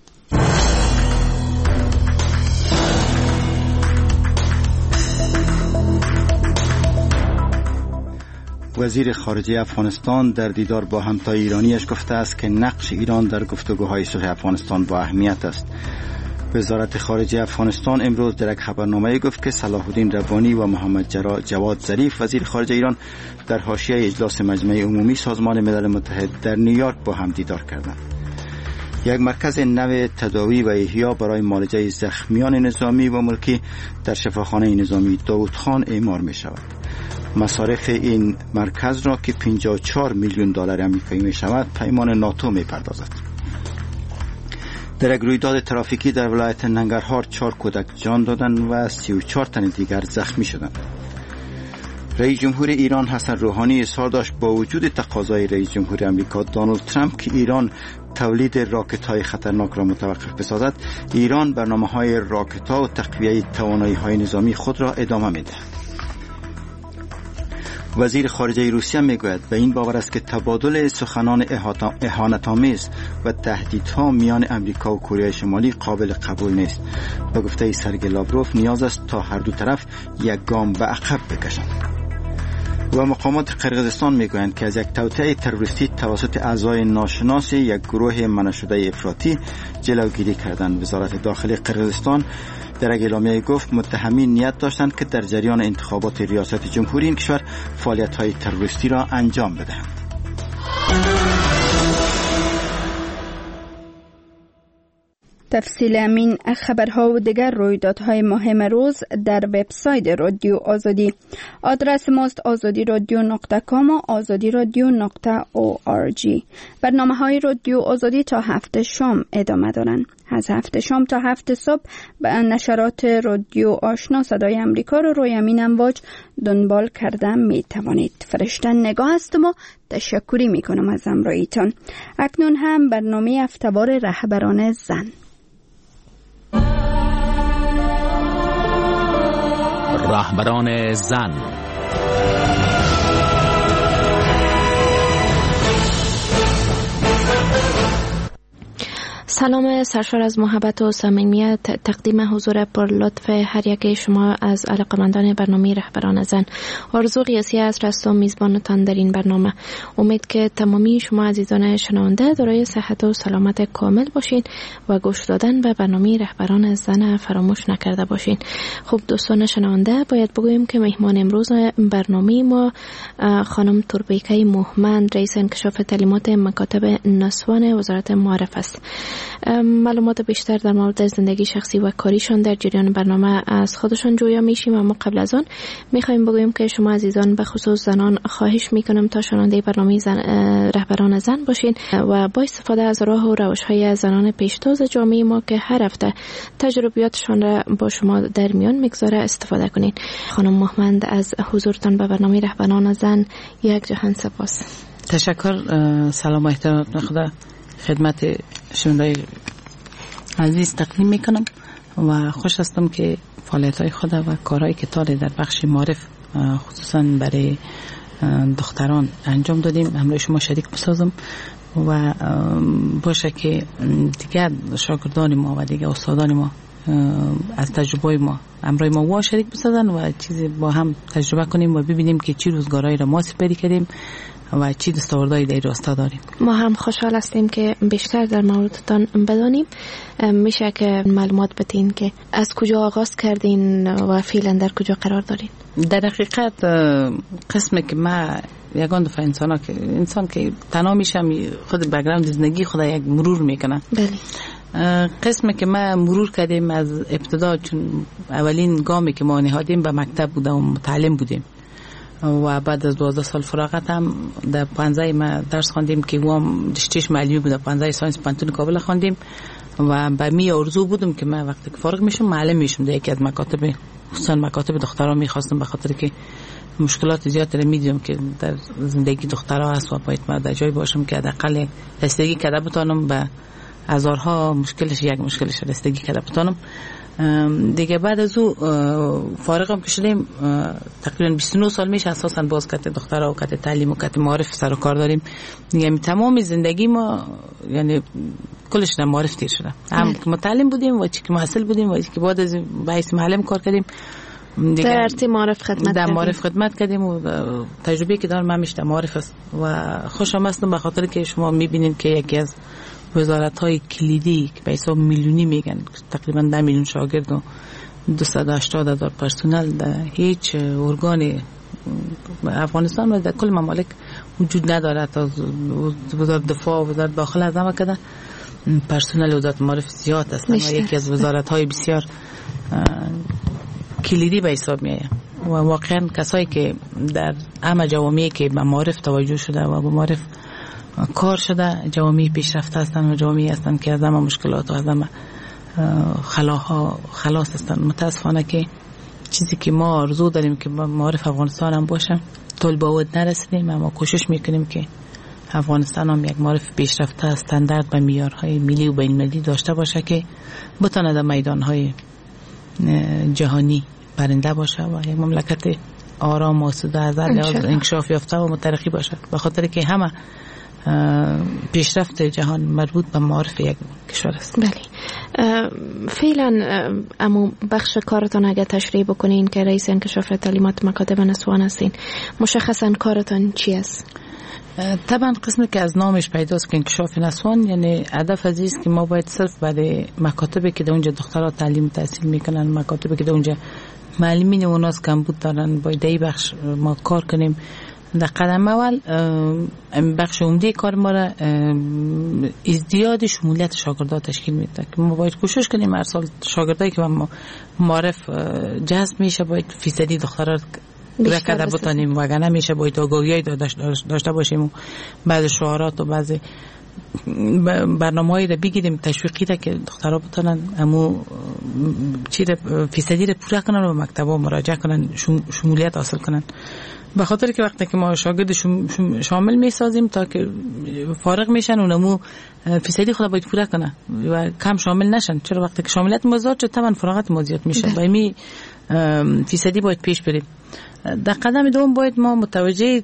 وزیر خارجه افغانستان در دیدار با همتای ایرانیش گفته است که نقش ایران در گفتگوهای صلح افغانستان با اهمیت است. وزارت خارجه افغانستان امروز در یک خبرنامه گفت که صلاح الدین ربانی و محمد جواد ظریف وزیر خارجه ایران در حاشیه اجلاس مجمع عمومی سازمان ملل متحد در نیویورک با هم دیدار کردند. یک مرکز نو تداوی و احیا برای معالجه زخمیان نظامی و ملکی در شفاخانه نظامی داود خان اعمار می شود. مصارف این مرکز را که 54 میلیون دلار آمریکایی می شود پیمان ناتو می پردازد. در یک رویداد ترافیکی در ولایت ننگرهار 4 کودک جان دادند و 34 تن دیگر زخمی شدند. رئیس جمهور ایران حسن روحانی اظهار داشت با وجود تقاضای رئیس جمهور آمریکا دونالد ترامپ که ایران تولید راکت‌های خطرناک را متوقف بسازد، ایران برنامه‌های راکت‌ها و تقویت توانایی‌های نظامی خود را ادامه می‌دهد. وزیر خارجه روسیه میگوید به این باور است که تبادل سخنان اهانت‌آمیز و تهدیدها میان امریکا و کره شمالی قابل قبول نیست. به گفته سرگئی لاوروف نیاز است تا هر دو طرف یک گام به عقب بکشند. و مقامات قرقیزستان میگویند که از یک توطئه تروریستی توسط اعضای ناشناس یک گروه منع شده افراطی جلوگیری کردند. وزارت داخلی قرقیزستان در یک اعلامیه گفت متهمین نیت داشتند که در جریان انتخابات ریاست جمهوری این کشور فعالیت‌های تروریستی را انجام بدهند. تفصیل همین خبرها و دیگر رویدادهای مهم روز در وبسایت رادیو آزادی. آدرس ماست azadi.radio.com و azadi.radio.org. برنامه‌های رادیو آزادی تا 7 شام ادامه دارند. از 7 شام تا 7 صبح به نشرات رادیو آشنا صدای امریکا رو روی همین امواج دنبال کرده می توانید. فرشته نگاه هستم و تشکری می کنم از همراهیتان. اکنون هم برنامه هفته‌وار رهبران زن. رهبران زن. سلام سرشار از محبت و صمیمیت تقدیم حضور پر لطف هر یک شما از علاقه‌مندان برنامه رهبران زن. آرزو قیاسی است و میزبانتان در این برنامه. امید که تمامی شما عزیزان شنونده دارای صحت و سلامت کامل باشین و گوش دادن به برنامه رهبران زن فراموش نکرده باشین. خب دوستان شنونده، باید بگوییم که مهمان امروز برنامه ما خانم توربیکه موهمند، رئیس انکشاف تعلیمات مکاتب نسوان وزارت معارف است. معلومات بیشتر در مورد زندگی شخصی و کاریشان در جریان برنامه از خودشان جویا میشیم، اما قبل از آن میخوایم بگوییم که شما عزیزان به خصوص زنان خواهش میکنم تا شنونده برنامه رهبران زن باشین و با استفاده از راه و روش‌های زنان پیشتاز جامعه ما که هر هفته تجربیاتشان را با شما در میان میگذاره استفاده کنین. خانم موهمند، از حضورتان به برنامه رهبران زن یک جهان سپاس. تشکر. سلام و احترام خدا خدمت شنوندای عزیز تقدیم میکنم و خوش هستم که فعالیت‌های خود و کارهایی که تا در بخش معارف خصوصا برای دختران انجام دادیم همراه شما شریک بسازم و باشه که دیگر شاگردان ما و دیگر استادان ما از تجربه ما همراه ما و شریک بسازن و چیزی با هم تجربه کنیم و ببینیم که چی روزگارهایی را ما سپری کردیم و چی دستاوردهایی در راستا داریم. ما هم خوشحال هستیم که بیشتر در موردتان بدانیم. میشه که معلومات بدین که از کجا آغاز کردین و فعلا در کجا قرار دارین؟ در حقیقت قسمی که ما یگان دفعه انسان که تنها میشم خود بگراند زندگی خود یک مرور میکنه. قسمی که ما مرور کردیم از ابتدا، چون اولین گامی که ما نهادیم به مکتب بودم و متعلم بودیم و بعد از 12 سال فراغت هم در پانزه ما درس خواندیم که وام دشتیش معلمی بود. پانزه ساینس پانتون کابل خواندیم و به می آرزو بودم که من وقتی که فارغ میشم معلم میشم در یکی از مکاتب، خصوصا مکاتب دخترها میخواستم، به خاطر که مشکلات زیاد رو میدیدم که در زندگی دخترها هست و باید من در جای باشم که حداقل رسیدگی کرده بتونم به هزارها مشکلش یک مشکلش رسیدگی کرده بتونم دیگه. بعد از او فارغم که شدیم تقریبا 29 سال میشه اساسا باز کت دخترها و کت تعلیم و کت معارف سر و کار داریم دیگه. تمام زندگی ما یعنی کلش در معارف تیر شده، هم که متعلم بودیم و چی که محصل بودیم و چی که بعد از بحث معلم کار کردیم در ارتی معارف خدمت کردیم و تجربه که دارم همیشه در معارف است و خوشم هستم به خاطر که شما میبینید که یکی از وزارت‌های کلیدی که به حساب میلیونی میگن تقریبا 10 میلیون شاگرد و 280,000 پرسنل در هیچ ارگان افغانستان و در کل ممالک وجود نداره. تا وزارت دفاع و وزارت داخله از همه کده پرسنل وزارت معارف زیاد هستن و یکی از وزارت‌های بسیار کلیدی به حساب میآید و واقعا کسایی که در همه جوامعی که به معارف توجه شده و به معارف کار شده جوامع پیشرفته هستند و جوامعی هستند که از همه مشکلات و از همه خلاها خلاص هستند. متاسفانه که چیزی که ما آرزو داریم که معارف افغانستان هم باشه طول باود نرسیدیم، اما کوشش میکنیم که افغانستان هم یک معارف پیشرفته استاندارد و معیارهای ملی و بین‌المللی داشته باشه که بتونه در میدانهای جهانی برنده باشه و یک مملکت آرام و سوده از انکشاف یافته و مترقی باشه، به خاطر که همه پیشرفت جهان مربوط به معارف یک کشور است. بله. فعلا اما بخش کارتان اگر تشریح بکنین که رئیس انکشاف تعلیمات مکاتب نسوان هستین، مشخصا کارتان چی است؟ طبعا قسمی که از نامش پیداست که انکشاف نسوان، یعنی هدف از است که ما باید صرف برای مکاتبی که در اونجا دخترها تعلیم تحصیل میکنن، مکاتبی که در اونجا معلمین و ناس کمبود دارن، باید این بخش ما کار کنیم. در قدم اول بخش عمده کار ما را ازدیاد شمولیت شاگردان تشکیل میده که ما باید کوشش کنیم هر سال شاگردایی که ما معرف جذب میشه باید فیصدی دخترها رکده بتانیم و اگر نمیشه باید آگاهی داشته باشیم و بعض شعارات و بعض برنامه‌ای را بگیریم تشویقی را که دخترها بتونن امو فیصدی را پوره کنن و مکتب‌ها مراجعه کنن، شمولیت حاصل کنن. به خاطر که وقتی که ما شاگرد شامل میسازیم تا که فارغ میشن اونمو فیصدی خود باید پوره کنه و کم شامل نشن، چرا وقتی که شاملیت مزاد شد طبعا فراغت ما زیاد میشه و می فیصدی باید پیش بریم. در قدم دوم باید ما متوجه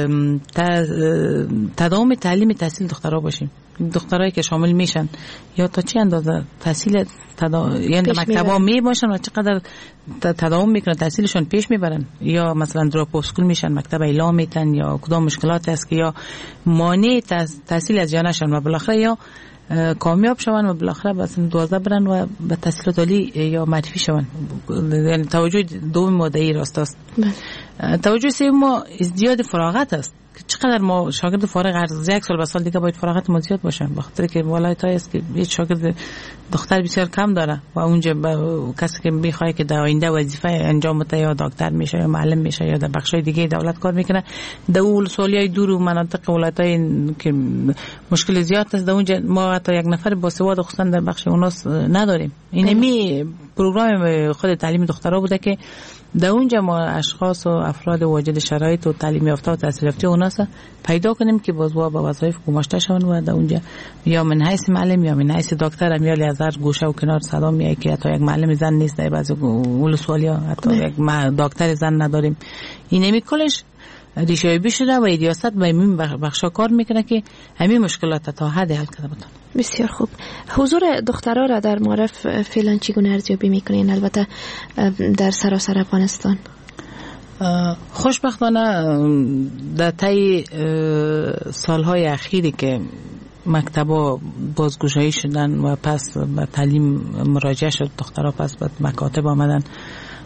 تداوم تعلیم تحصیل دخترها باشیم. دخترایی که شامل میشن یا تا چه اندازه تحصیل یعنی مکتبا می باشن و چقدر تداوم میکنن تحصیلشون پیش میبرن، یا مثلا دراپ اسکول میشن مکتب اعلام میتن، یا کدام مشکلات هست که یا مانع تحصیل از جانشون و بالاخره یا کامیاب شون و بالاخره مثلا 12 برن و به تحصیلات عالی یا معرفی شون. یعنی توجه دوم ماده‌ای راست است. توجه سوم ما ازدیاد فراغت است. چقدر ما شاگرد فارغ از یک سال به سال دیگه باید فراغت ما زیاد باشه، بخاطر که ولایت های است که هیچ شاگرد دختر بسیار کم داره و اونجا کسی که میخواد که در آینده وظیفه انجام بده یا دکتر میشه یا معلم میشه یا در بخشای دیگه دولت کار میکنه، در ولسوالیای دور و مناطق ولایت های که مشکل زیاد است، در اونجا ما حتی یک نفر باسواد خصوصا در بخش اوناس نداریم. اینمی پروگرام خود تعلیم دخترها بوده که در اونجا ما اشخاص و افراد واجد شرایط و تعلیم یافته و تحصیل یافته اوناس پیدا کنیم که بازوا به وظایف گماشته شون و در اونجا یا من حیث معلم یا من حیث دکتر هم یا از هر گوشه و کنار صدا میاد که حتی یک معلم زن نیست، در بعضی ولسوالیا حتی یک دکتر زن نداریم. اینمی کلش ریشه شده و ریاست به این بخشا کار میکنه که همین مشکلات تا حد حل کنه بتونه. بسیار خوب. حضور دخترها را در معارف فعلا چگونه ارزیابی میکنین، البته در سراسر افغانستان؟ خوشبختانه در طی سالهای اخیری که مکتبا بازگشایی شدن و پس به تعلیم مراجعه شد، دخترها پس به مکاتب آمدن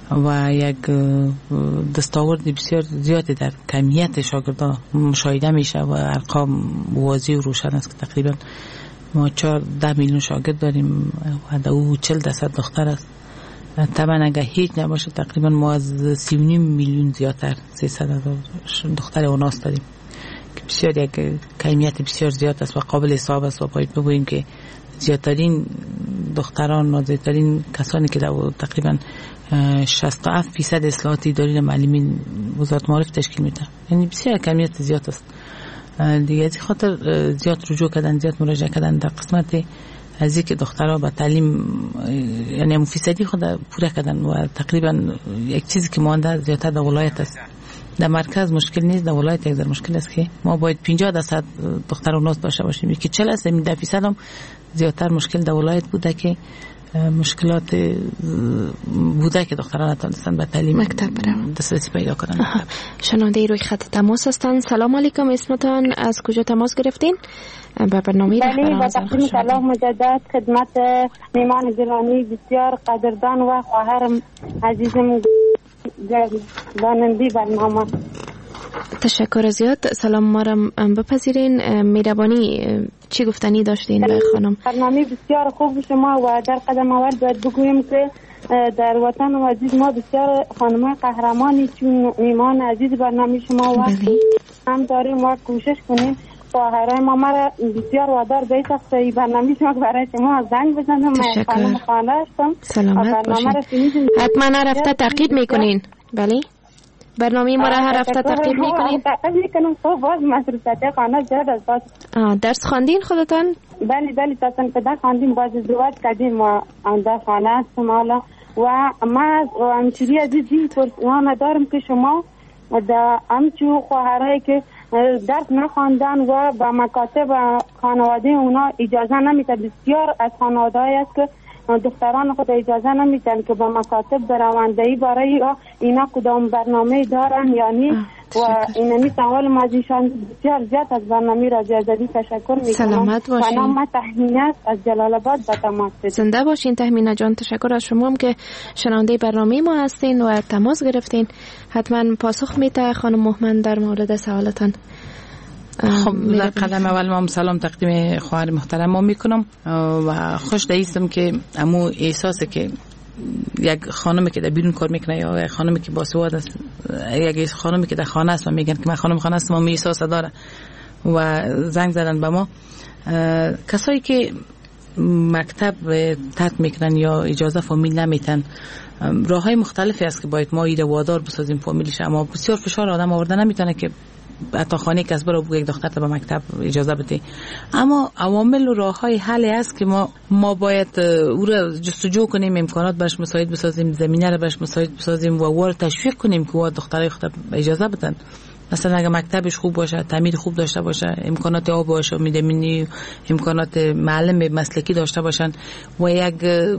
و یک دستاورد بسیار زیادی در کمیت شاگردان مشاهده میشه و ارقام واضح و روشن است که تقریبا ما 10 میلیون شاگرد داریم و 40% دختر است. طبعا اگر هیچ نباشه تقریبا ما از 39 میلیون زیادتر 300,000 دختر و ناس داریم که بسیار یک کمیت بسیار زیاد است و قابل حساب است و باید بگوییم که زیادترین دختران و زیادترین کسانی که تقریبا 67% اصلاحات اداری معلمین وزارت معارف تشکیل میده، یعنی بسیار کمیت زیاد است دیگه. از خاطر زیاد رجوع کردن، زیاد مراجعه کردن در قسمت از اینکه دخترها به تعلیم یعنی مفیدی خود پوره کردن و تقریبا یک چیزی که مانده زیادتر در ولایت است. در مرکز مشکل نیست، در ولایت یک در مشکل است که ما باید 50% دختر و ناس داشته باشیم که 40% هم زیادتر مشکل در ولایت بوده که مشکلات بوده که دختران نتونستن به تعلیم مکتب برن دسترسی پیدا کنن. شنونده روی خط تماس هستند. سلام علیکم، اسمتان از کجا تماس گرفتین؟ به برنامه با تقدیم سلام مجدد خدمت میمان گرامی بسیار قدردان و خواهرم عزیزم داننده برنامه. تشکر زیاد. سلام ما را بپذیرین. مهربانی چی گفتنی داشتین به خانم؟ برنامه بسیار خوب شما و در قدم اول باید بگویم که در وطن و عزیز ما بسیار خانم قهرمانی چون میمان عزیز برنامه شما و هم داریم و کوشش کنیم خواهرای ما را بسیار وادار به این برنامه شما برای شما زنگ بزنم. من خانم خانه هستم. سلامت باشین. حتما رفته تعقیب میکنین؟ بله برنامه ما را هر هفته تعقیب میکنین؟ تعقیب میکنم. خب باز مصروفیت خانه زیاد از باز. درس خواندین خودتان؟ بله تاسن پدر خواندیم، باز ازدواج کردیم و در خانه هستم حالا و ما همچوری عزیز این پرسیان دارم که شما در همچو خواهرایی که درس نخواندن و به مکاتب خانواده اونا اجازه نمیده، بسیار از خانواده‌ای است که دختران خود اجازه نمیدن که به مکاتب بروندهی برای اینا کدام برنامه دارن یعنی و اینمی سوال ما از ایشان بسیار زیاد از برنامه رادیو آزادی تشکر میکنم. سلامت باشین. خانم تهمینه از جلال آباد به تماس رسید. زنده باشین تهمینه جان. تشکر از شما هم که شنونده برنامه ما هستین و تماس گرفتین. حتما پاسخ میده خانم مهمن در مورد سوالتان. خب در قدم اول ما سلام تقدیم خواهر محترم ما میکنم و خوش دایستم که امو احساسه که یک خانمی که در بیرون کار میکنه یا یک خانمی که باسواد است، یک خانمی که در خانه است و میگن که من خانم خانه هستم و می احساس داره و زنگ زدن به ما. کسایی که مکتب ترک میکنن یا اجازه فامیل نمیتن، راه های مختلفی است که باید ما ایره وادار بسازیم فامیلش، اما بسیار فشار آدم آورده نمیتونه که حتی خانه کس برای یک دختر تا به مکتب اجازه بده. اما عوامل و راههای حل است که ما باید او را جستجو کنیم، امکانات برش مساعد بسازیم، زمینه را برش مساعد بسازیم و او تشویق کنیم که او دخترای خود اجازه بدن. مثلا اگه مکتبش خوب باشه، تعمیر خوب داشته باشه، امکانات آب باشه، میدمینی، امکانات معلم مسلکی داشته باشن و یک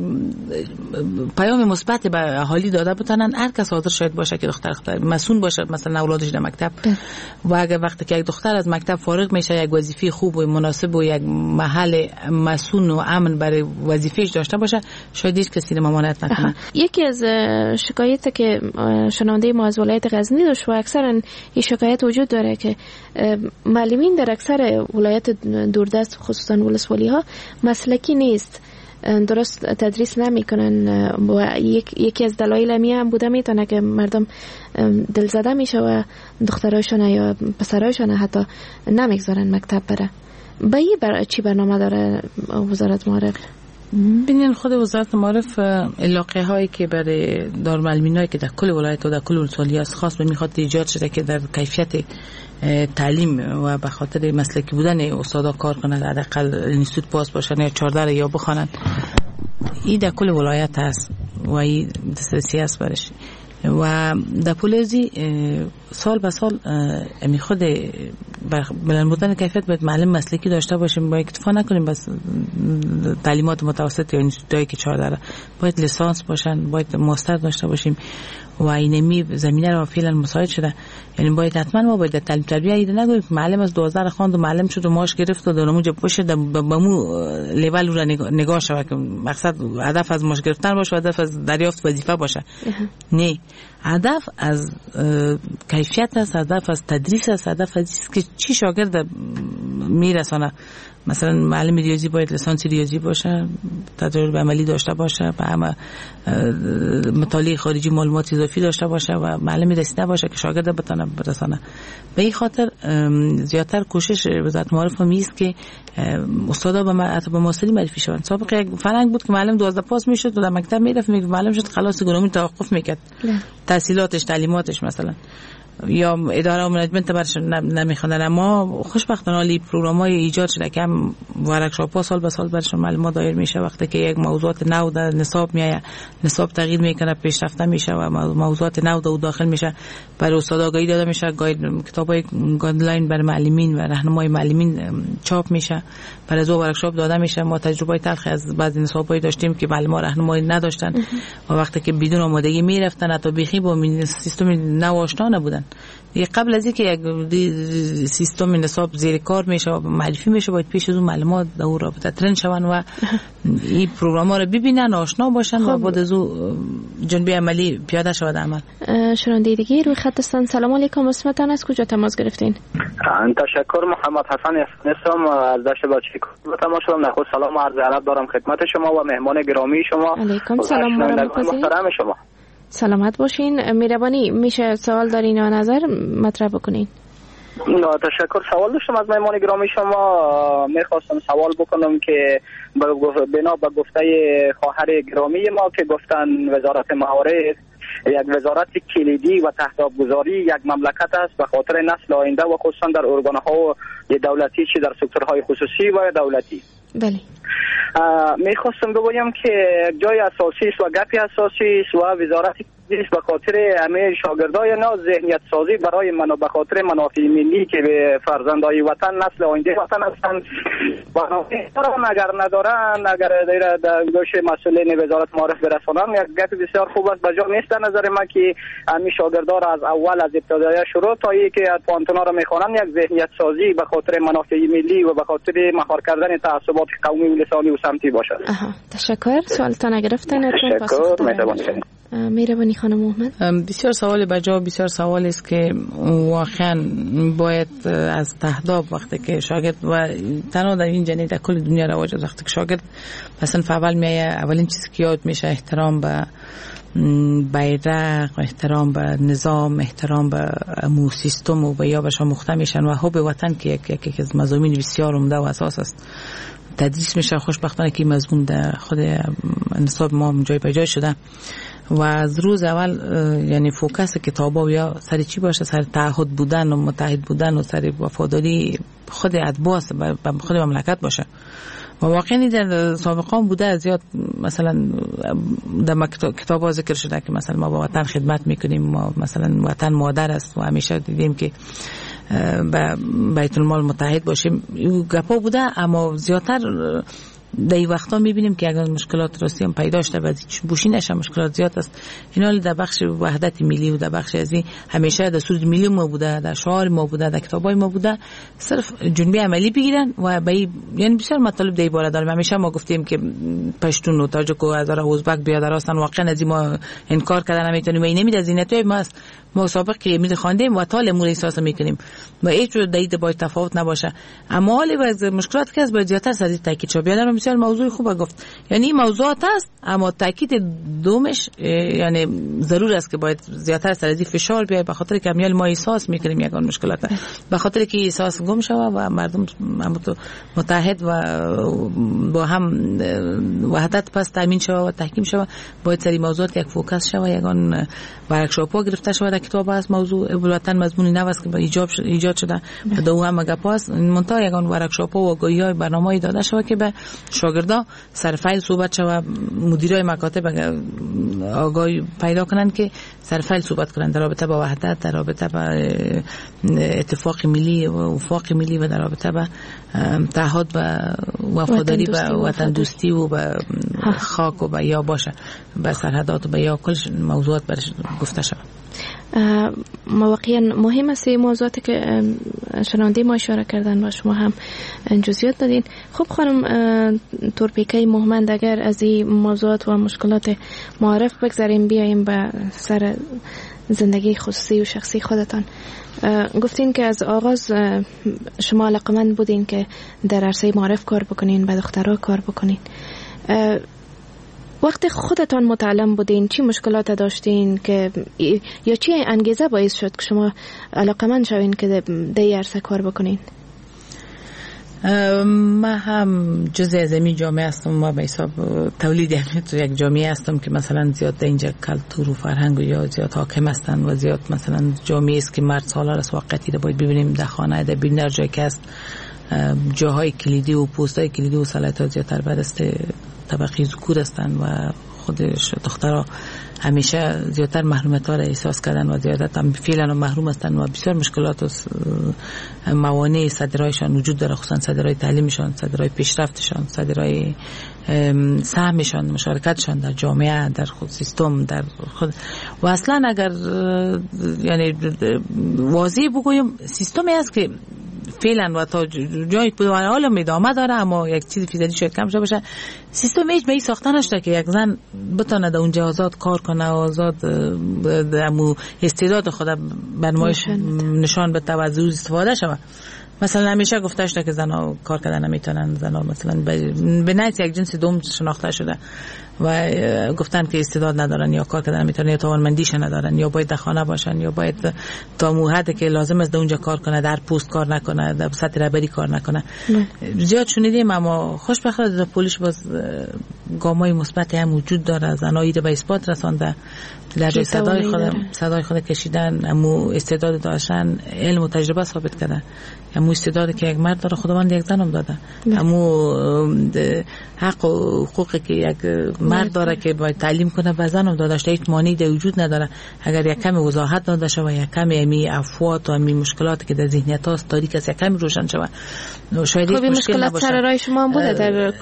پیام مثبت به اهالی داده بتونن، هر کس حاضر شاید باشه که دختر مسئول باشه مثلا اولادش در مکتب و اگه وقتی که یک دختر از مکتب فارغ میشه یک وظیفه خوب و مناسب و یک محل مسئول و امن برای وظیفهش داشته باشه، شاید هیچ کسی ممانعت نکنه. یکی از شکایتی که شنونده ما از ولایت غزنی داشت و اکثرا این شکایت وجود داره که معلمین در اکثر ولایت دوردست خصوصا ولسوالی ها مسلکی نیست، درست تدریس نمیکنن و یکی از دلایل هم بوده میتونه که مردم دلزده میشه و دخترایشون یا پسرایشون حتی نمیگذارن مکتب بره. به این چی برنامه داره وزارت معارف؟ ببینین خود وزارت معارف علاقه هایی که برای دارالمعلمین هایی که در کل ولایت و در کل ولسوالی است خاص به میخواد ایجاد شده که در کیفیت تعلیم و به خاطر مسلکی بودن استادا کار کنند، حداقل انستیتوت پاس باشن یا 14 یا بخوانند. این در کل ولایت هست و این دسترسی است برش و در پولزی سال به سال خود بلند بودن کیفیت باید معلم مسلکی داشته باشیم، باید اکتفا نکنیم بس تعلیمات متوسط یا اینستیتوتی که چهار داره، باید لیسانس باشن، باید ماستر داشته باشیم و اینمی زمینه رو فعلا مساعد شده. یعنی باید حتما ما باید تعلیم تربیت ایده نگویم معلم از 2000 خواند و معلم شد و ماش گرفت و دونمو جب باشه به مو لیول رو نگاه شود که مقصد هدف از ماش گرفتن باشه و هدف از دریافت وظیفه باشه. نه، هدف از کیفیت است، هدف از تدریس است، هدف از که چی شاگرد میرسانه. مثلا معلم ریاضی باید لیسانس ریاضی باشه، تجربه عملی داشته باشه، و همه مطالعه خارجی معلومات اضافی داشته باشه و معلم رسیده باشه که شاگرد بتونه برسانه. به این خاطر زیادتر کوشش وزارت معارف است که استادا به ماستری معرفی شوند. سابقه یک فرهنگ بود که معلم 12 پاس میشد و در مکتب میرفت معلم شد خلاص گرومی توقف میکرد تحصیلاتش تعلیماتش مثلا یا اداره و منیجمنت برش نمیخوندن. اما خوشبختانه عالی پروگرام‌های ایجاد شده که هم ورکشاپ‌ها سال به سال برشون معلومات دایر میشه. وقتی که یک موضوعات نو در نصاب میاد، نصاب تغییر میکنه، پیشرفته میشه و موضوعات نو داخل میشه، برای استادا آگاهی داده میشه، کتابای گایدلاین برای معلمین و راهنمای معلمین چاپ میشه، برای از ورکشاپ داده میشه. ما تجربه تلخی از بعضی نصابایی داشتیم که معلمان راهنمایی نداشتن و وقتی که بدون آمادگی میرفتن تا بیخی با سیستم نو آشنا نبودن. قبل از اینکه یک سیستم نصاب زیر کار میشه و معرفی میشه باید پیش از اون معلومات در اون رابطه ترند شون و این پروگرام ها رو ببینن، آشنا باشن و بعد از اون جنبه عملی پیاده شود عمل. شنونده دیگه روی خط هستن. سلام علیکم، اسمتان از کجا تماس گرفتین؟ تشکر، محمد حسن هستم از دشت بچه تماس شدم. نخست سلام و عرض ادب دارم خدمت شما و مهمان گرامی شما. علیکم سلام محترم شما. سلامت باشین. مهربانی میشه سوال دارین و نظر مطرح بکنین؟ تشکر. سوال داشتم از مهمان گرامی شما. میخواستم سوال بکنم که بنا به گفته خواهر گرامی ما که گفتن وزارت معارف یک وزارت کلیدی و تحت آبگذاری یک مملکت است به خاطر نسل آینده و خصوصا در ارگان‌ها دولتی چه در سکتورهای خصوصی و دولتی. بله. میخواستم بگویم که جای اساسی است و گپی اساسی است و وزارت است به خاطر همه شاگردای نو ذهنیت سازی برای به خاطر منافع ملی که به فرزندای وطن نسل آینده وطن هستند و اگر ندارن، اگر در گوش مسئولین وزارت معارف برسانن یک گپ بسیار خوب است. بجا نیست در نظر من که همین شاگردا را از اول از ابتدای شروع تا اینکه پانتونا را میخوانن یک ذهنیت سازی به خاطر منافع ملی و به خاطر مهار کردن تعصبات قومی و لسانی و سمتی باشد. تشکر. سوالتان گرفتن. تشکر. مهربانی خانم محمد. بسیار سوال بجا، بسیار سوال است که واقعا باید از تهداب وقتی که شاگرد و تنها در این جنین در کل دنیا رواج است، وقتی که شاگرد مثلا اول میایه اولین چیزی که یاد میشه احترام به بیرق، احترام به نظام، احترام به سیستم و به یا بهش آموخته میشن و حب وطن که یکی از مضامین بسیار عمده و اساس است تدریس میشه. خوشبختانه که مضمون در خود نصاب ما جای به جای شده و از روز اول یعنی فوکس کتابا یا سر چی باشه، سر تعهد بودن و متحد بودن و سر وفاداری خود اتباع به خود مملکت باشه. و واقعا در سابقان بوده زیاد مثلا در کتابا ذکر شده که مثلا ما با وطن خدمت میکنیم، ما مثلا وطن مادر است و همیشه دیدیم که به بیت المال متحد باشیم. گپا بوده اما زیادتر در این وقتا میبینیم که اگر مشکلات راستی هم پیدا شده و بوشینش هم مشکلات زیاد است. اینا در بخش وحدت ملی و در بخش از این همیشه در سرود ملی ما بوده، در شعار ما بوده، در کتابای ما بوده، صرف جنبه عملی بگیرن و به یعنی بسیار مطالب در این باره داریم. همیشه ما گفتیم که پشتون و تاجک و هزار ازبک بیادر هستن، واقعا از ما انکار کردن نمیتونیم و این نمیده زینتای ماست. ما سابق که میده خواندیم و طال امور احساس میکنیم و هیچ جور دید باید تفاوت نباشه. اما حالی از مشکلات که از باید زیادتر سازی تاکید شد. بیادرم بسیار موضوع خوبه گفت، یعنی این موضوعات هست اما تاکید دومش یعنی ضرور است که باید زیادتر سازی فشار بیاید به خاطر که میال ما احساس میکنیم یگان مشکلات به خاطر که احساس گم شوه و مردم متحد و با هم وحدت پس تامین شوه و تحکیم شوه. باید سری موضوعات یک فوکس شوه، یگان ورکشاپ ها گرفته شوه در کتاب است موضوع ابوالوطن مضمون نو است که ایجاد شده دو هم گپاست منتها یگان ورکشاپ و آگاهی‌های برنامه‌ای داده شده که به شاگردا سر فایل صحبت شود مدیرای مکاتب آگاهی پیدا کنن که سر فایل صحبت کنن در رابطه با وحدت، در رابطه با اتفاق ملی و وفاق ملی و در رابطه با تعهد و وفاداری به وطن دوستی و به خاک و به یا باشه به سرحدات و به یا کل موضوعات برش گفته شود. واقعا مهم است این موضوعاتی که شنونده ما اشاره کردن و شما هم جزئیات دادین. خب خانم تورپیکه محمد، اگر از این موضوعات و مشکلات معرف بگذاریم بیاییم به سر زندگی خصوصی و شخصی خودتان. گفتین که از آغاز شما علاقمند بودین که در عرصه معرف کار بکنین، به دخترها کار بکنین. وقتی خودتان متعلم بودین چی مشکلات داشتین که یا چی انگیزه باعث شد که شما علاقمند شوین که در عرصه کار بکنین؟ من هم جزء از این جامعه هستم و به حساب تولید یک جامعه هستم که مثلا زیاد اینجا کلتور و فرهنگ و یا زیاد حاکم هستن و زیاد مثلا جامعه است که مرد سالار است. واقعیت باید ببینیم در خانه در بین جایی که است جاهای کلیدی و پست‌های کلیدی و صلاحیت زیادتر بر دست طبقه ذکور هستند و خودش دخترها همیشه زیادتر محرومیت ها را احساس کردن و زیادت هم فعلا محروم هستند و بسیار مشکلات و موانع صدرایشان وجود داره، خصوصا صدرای تعلیمشان، صدرای پیشرفتشان، صدرای سهمشان، مشارکتشان در جامعه، در خود سیستم، در خود و اصلا اگر یعنی واضح بگویم سیستمی است که فعلا و تا جایی که حالا ادامه داره اما یک چیز فیزدی شاید کم شده باشه. سیستم هیچ به این ساخته نشده که یک زن بتونه در اونجا آزاد کار کنه، آزاد استعداد خود برنمایش نشان بده و از او استفاده شود. مثلا همیشه گفته شده که زنها کار کردن نمیتونن، زنها مثلا به نهایت یک جنس دوم شناخته شده و گفتن که استعداد ندارن یا کار کردن نمیتونن یا توانمندیش ندارن یا باید در خانه باشن یا باید تا موحد که لازم است اونجا کار کنه در پست کار نکنه، در سطح رهبری کار نکنه. زیاد شنیدیم اما خوشبختانه در پولیس باز گامای مثبتی هم وجود داره. زنایی رو به اثبات رسانده، در صدای خود کشیدن، امو استعداد داشتن، علم و تجربه ثابت کردن. امو استعدادی که یک مرد داره خداوند یک زن هم داده. امو حق و حقوقی که یک مرد داره که باید تعلیم کنه به زن هم داده. هیچ مانعی در وجود نداره. اگر یک کمی وضاحت داده شه و یک کمی امی افوات و امی مشکلاتی که در ذهنیت هاست تاریک است یک کمی روشن شه شاید هیچ مشکل نباشه. سر راه شما هم بوده در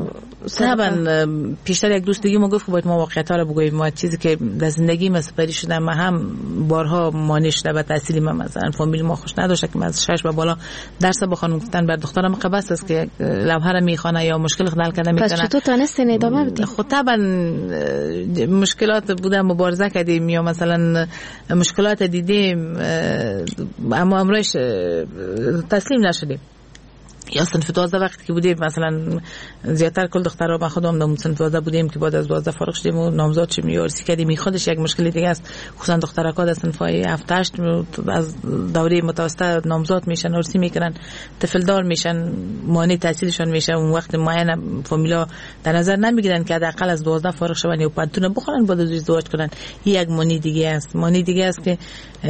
طبعا پیشتر یک دوست دیگه ما گفت باید ما واقعیت ها رو بگوییم. ما چیزی که در زندگی ما سپری شدم هم بارها مانع شده به تحصیل من. مثلا فامیل ما خوش نداشته که من از 6 به بالا درس بخونم. گفتن بر دخترم قبست است که لوحه رو میخونه یا مشکل حل کرده میکنه. پس چطور تونستین ادامه بدید؟ خب طبعا مشکلات بوده، مبارزه کردیم یا مثلا مشکلات دیدیم اما امروز تسلیم نشدیم. یا صنف 12 وقتی که بودیم مثلا زیادتر کل دخترها با خودم در صنف 12 بودیم که بعد از 12 فارغ شدیم و نامزد شدیم یا ارسی کردیم. خودش یک مشکلی دیگه است، خصوصا دخترها که در صنف‌های 7 8 از دوره متوسط نامزد میشن، ارسی میکنن، طفل دار میشن، مانع تحصیلشون میشه. اون وقت معین فامیلا در نظر نمیگیرن که حداقل از 12 فارغ شون یا پنتون بخورن بعد از ازدواج کنن. یک مانع دیگه است. مانع دیگه است که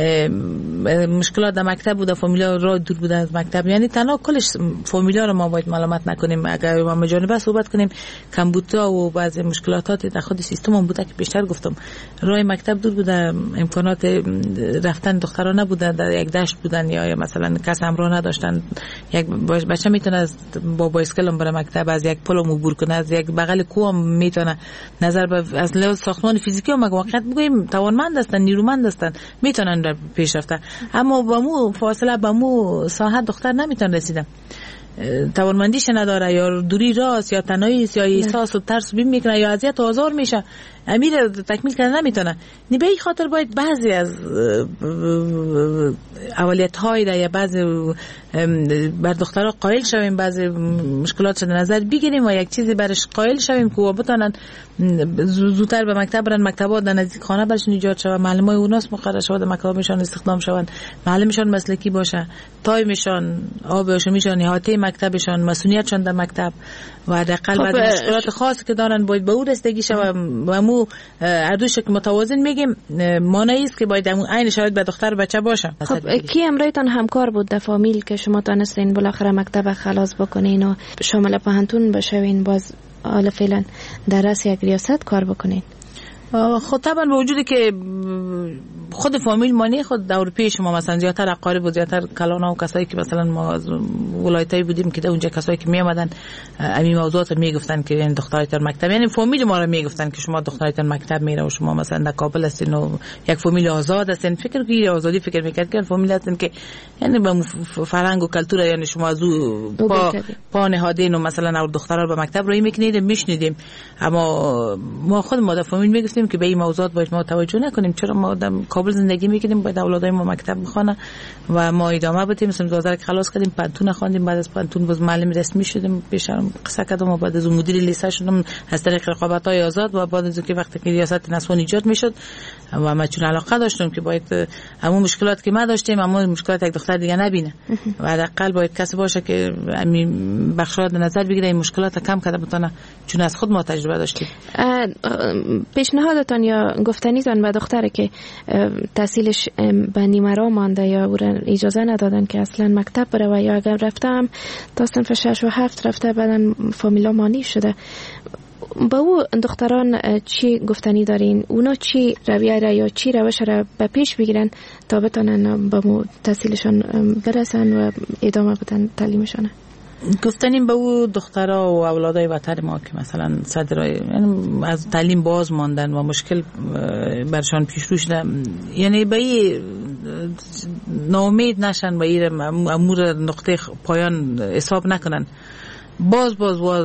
مشکلات در مکتب بوده، فامیلا را دور بوده از مکتب. یعنی تنها کلش فامیلا رو ما باید ملامت نکنیم. اگر ما جانبه صحبت کنیم کمبودها و بعضی مشکلات در خود سیستم هم بوده که بیشتر گفتم راه مکتب دور بوده، امکانات رفتن دختران نبوده، در یک دشت بودن یا مثلا کس همراه نداشتن. یک بچه میتونه با بایسکل هم بره مکتب، از یک پل عبور کنه، از یک بغل کوه هم میتونه نظر به از لحاظ ساختمان فیزیکی هم واقعیت بگوییم توانمند هستن، نیرومند هستن، میتونن در پیش رفته. اما با مو فاصله با مو ساحت دختر نمیتونه رسیدن. توانمندیش نداره یا دوری راست یا تنهایی یا احساس و ترس بیم میکنه یا اذیت و آزار میشه، امیر تکمیل کردن نمیتونه. به این خاطر باید بعضی از اولیت های یا بعضی بر دخترها قائل شویم، بعضی مشکلات در نظر بگیریم و یک چیزی برش قائل شویم که بتونن زودتر به مکتب برن، مکتبات در نزدیک خانه برشون ایجاد شود، معلمای اوناس مقرر شود، مکاتبشان استخدام شوند، معلمشان مسلکی باشه، تایمشان آبشون میشن، احاطه مکتبشان، مسئولیتشان در مکتب و حداقل بعد مشکلات خاصی که دارن باید به او رسیدگی شود و مو هر دو شکل متوازن میگیم مانعی است که باید همون عین شاید به دختر بچه باشه. خب کی امرایتان همکار بود در فامیل که شما تانستین بالاخره مکتب خلاص بکنین و شامل پهنتون بشوین باز حالا فعلا در رأس یک ریاست کار بکنین؟ خب طبعا به وجودی که خود فامیل مانی خود دور پیش ما مثلا زیادتر اقارب و زیادتر کلانا و کسایی که مثلا ما از ولایتایی بودیم که اونجا کسایی که می اومدن همین موضوعات رو میگفتن که این دخترایتر مکتب، یعنی فامیل ما رو میگفتن که شما دخترایتر مکتب میره و شما مثلا در کابل هستین و یک فامیل آزاد هستین. فکر که آزادی فکر میکرد که فامیل هستین که یعنی به فرهنگ و کلتور یعنی شما از پا نهادین و مثلا اور دخترا رو به مکتب روی میکنید میشنیدیم، اما ما خود ما در فامیل میگفتیم که به این موضوعات باید ما توجه نکنیم. چرا ما در کابل زندگی میکنیم، باید اولادای ما مکتب بخونن و ما ادامه بدیم. مثلا 2000 که خلاص کردیم پانتون خواندیم، بعد از پانتون باز معلم رسمی شدیم، پیشم قصه کردم و بعد از مدیر لیسه شدم از طریق رقابت‌های آزاد و بعد از اینکه وقتی که ریاست نسوان ایجاد میشد و ما چون علاقه داشتم که باید همون مشکلات که ما داشتیم همون مشکلات یک دختر دیگه نبینه و حداقل باید کسی باشه که همین بخشا در نظر بگیره این مشکلات کم کنه بتونه، چون از خود ما تجربه داشتیم. پیشنهادتان یا گفتنیتان به دختره که تحصیلش به نیمه را مانده یا او اجازه ندادن که اصلا مکتب بره و یا اگر رفتم تا صنف 6 و 7 رفته بعدن فامیلا مانی شده، با او دختران چی گفتنی دارین؟ اونا چی رویه را یا چی روش را به پیش بگیرن تا بتونن به تحصیلشان برسن و ادامه بدن تعلیمشان؟ گفتنیم به او دخترها و اولادای وطن ما که مثلا صدرای یعنی از تعلیم باز ماندن و مشکل برشان پیش رو شده، یعنی به این ناامید نشن، به این امور نقطه پایان حساب نکنن، باز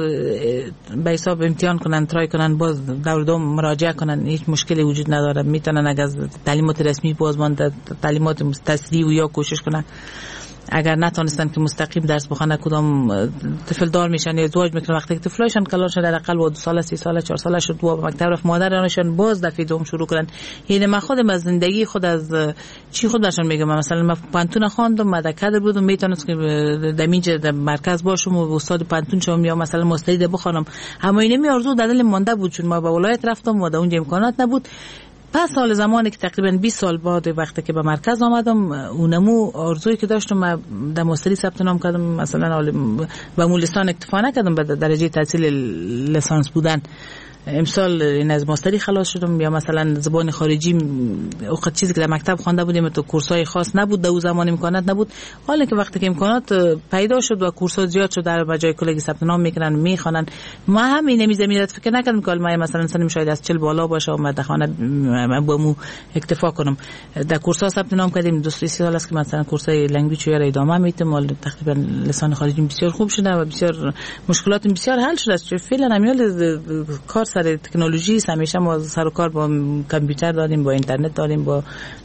به حساب امتحان کنن، ترای کنن، باز دور دوم مراجعه کنن، هیچ مشکلی وجود نداره. میتونن اگر از تعلیمات رسمی باز مانده تعلیمات تسریع و یا کوشش کنن، اگر نتونستن که مستقیم درس بخونه کدام طفل دار میشن یا ازدواج میکنن، وقتی که طفلشون کلان شده در اقل 2 سال 3 سال 4 سال شد و مکتب رفت مادرانشون باز دفعه دوم شروع کردن. یعنی من خودم از زندگی خود از چی خود برشون میگم، مثلا من پانتون خواندم، مدرکه بودم، میتونست که در مرکز باشم و استاد پانتون شوم یا مثلا مستعد بخونم، اما این می آرزو در دل مونده بود چون ما به ولایت رفتم و در اونجا امکانات نبود. پس سال زمانی که تقریبا 20 سال بعد وقتی که به مرکز آمدم، اونمو آرزویی که داشتم در مستری ثبت نام کردم، مثلا به مو لسان اکتفا نکردم به درجه تحصیل لیسانس بودن. امسال این از ماستری خلاص شدم، یا مثلا زبان خارجی وقت چیزی که در مکتب خوانده بودیم تو کورسای خاص نبود، در اون زمان امکانات نبود. حالا که وقتی که امکانات پیدا شد و کورس‌ها زیاد شد در بجای کلگی ثبت نام میکنن میخوانن، ما هم این زمینه فکر نکردم که ما مثلا سنم شاید از 40 بالا باشه و مدخانه با مو اکتفا کنم. در کورس‌ها ثبت نام کردیم، 2 سال است که مثلا کورسای لنگویج رو ادامه میدم، ولی تقریبا لسان خارجی بسیار خوب شده و بسیار مشکلات بسیار حل شده است. فعلا همیال کار سر تکنولوژی همیشه ما سر و کار با کامپیوتر داریم، با اینترنت داریم، با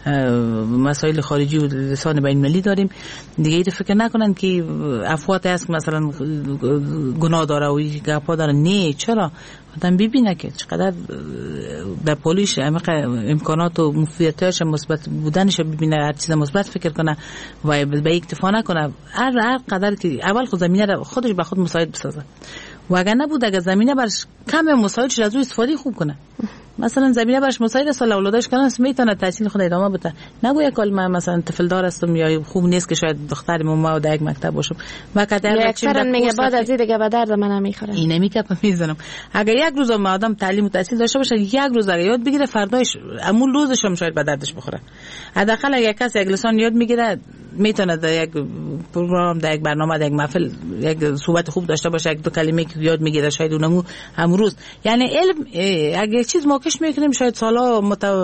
مسائل خارجی و لسان بین‌المللی داریم دیگه. این فکر نکنن که افوات هست مثلا گناه داره و گپا داره، نه. چرا آدم ببینه که چقدر در پولیش امکانات و مفیدیتش مثبت بودنش ببینه، هر چیز مثبت فکر کنه و به اکتفا نکنه. هر قدر که اول خود زمینه رو خودش به خود مساعد بسازه و اگر نبود اگر زمینه برش کم مساعد شد از روی استفاده خوب کنه، مثلا زمینه برش مساعد سال اولادش کنه میتونه تحصیل خود ادامه بده. نگویا کل من مثلا طفل دار هستم یا خوب نیست که شاید دخترم ما در یک مکتب باشم و کدر اکثرا میگه بعد از دیگه به درد من نمیخوره. این نمیکپم میزنم. اگر یک روز ما آدم تعلیم و تحصیل داشته باشه، یک روز اگر یاد بگیره فرداش امون روزش هم شاید به دردش بخوره. حداقل اگر کسی یک لسان یاد میگیره میتونه در یک پروگرام، در یک برنامه، در یک محفل یک صحبت خوب داشته باشه، یک دو کلمه که یاد میگیره شاید اونمو امروز. یعنی علم اگه چیز موکش میکنیم شاید سالا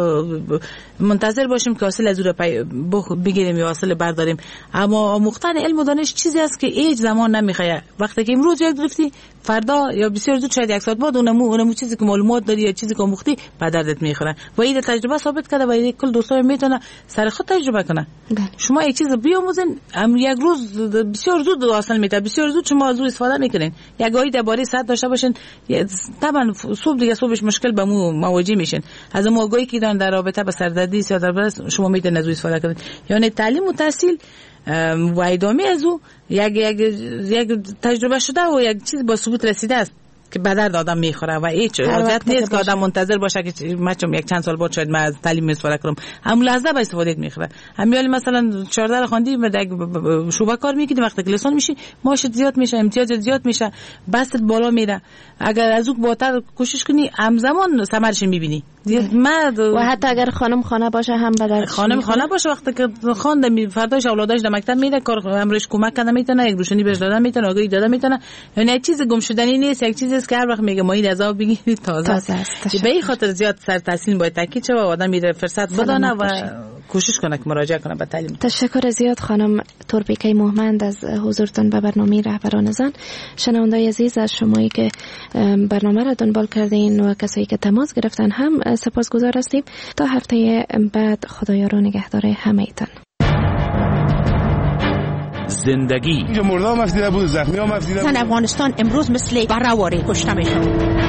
منتظر باشیم که حاصل از اون بگیریم یا حاصل برداریم، اما آموختن علم و دانش چیزی است که هیچ زمان نمیخواد. وقتی که امروز یاد گرفتی فردا یا بسیار زود شاید 1 ساعت بعد اونمو چیزی که معلومات داری یا چیزی که آموختی به دردت میخوره و این تجربه ثابت کرده و این کل دوستای میتونه سر خود تجربه کنه. شما یک چیز بیاموزین یک روز بسیار زود حاصل میده، بسیار زود شما از اون استفاده میکنین. یک گاهی درباره صد داشته باشین، طبعا صبح دیگه صبحش مشکل به مواجه میشین. از موقعی که در رابطه با سردردی یا در شما میتونید از اون استفاده کنید. یعنی تعلیم و تحصیل و ادامه از او یک تجربه شده و یک چیز با ثبوت رسیده است که به درد آدم میخوره و هیچ حاجت نیست که آدم منتظر باشه که مچم یک چند سال بعد شاید من از تعلیم استفاده کنم. همون لحظه به استفاده میخوره. همیالی مثلا 14 خواندی و یک شعبه کار میکنی، وقتی که لیسانس میشی معاشت زیاد میشه، امتیازت زیاد میشه، بستت بالا میره. اگر از اون بالاتر کوشش کنی همزمان ثمرش میبینی. و حتی اگر خانه باشه هم بدل خانه باشه، وقتی که خواند فرداش اولادش در مکتب میره، کار امرش کمک کنه میتونه، یک روشنی بهش دادن میتونه، آگاهی دادن میتونه. یعنی یک چیز گم شدنی نیست، یک چیزی است که هر وقت میگه ما این عذاب بگیرید تازه است. به این خاطر زیاد سر تحصیل باید تاکید شه و آدم میره فرصت بدانه و کوشش کنه که مراجعه کنه به تعلیم. تشکر زیاد خانم توربیکه موهمند از حضورتون به برنامه رهبران زن. شنوندای عزیز از شمایی که برنامه را دنبال کردین و کسایی که تماس گرفتن هم سپاسگزار هستیم. تا هفته بعد خدایا نگهدار همه ایتان. زندگی اینجا مردم مفیده بود، زخمی ها مفیده بود. افغانستان امروز مثل برآوری کشته میشه.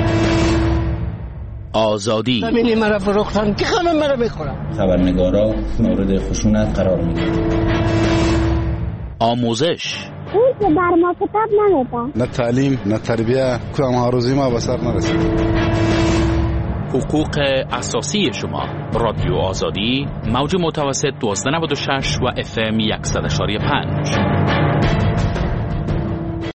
آزادی همینی مرا فروختن که همه مرا میخورن. خبرنگارا مورد خشونت قرار میگیرن. آموزش اون که بر ما کتاب نمیدن. نه تعلیم نه تربیه، کدام هاروزی ما به سر نرسید. حقوق اساسی شما. رادیو آزادی، موج متوسط 1296 و FM 100.5.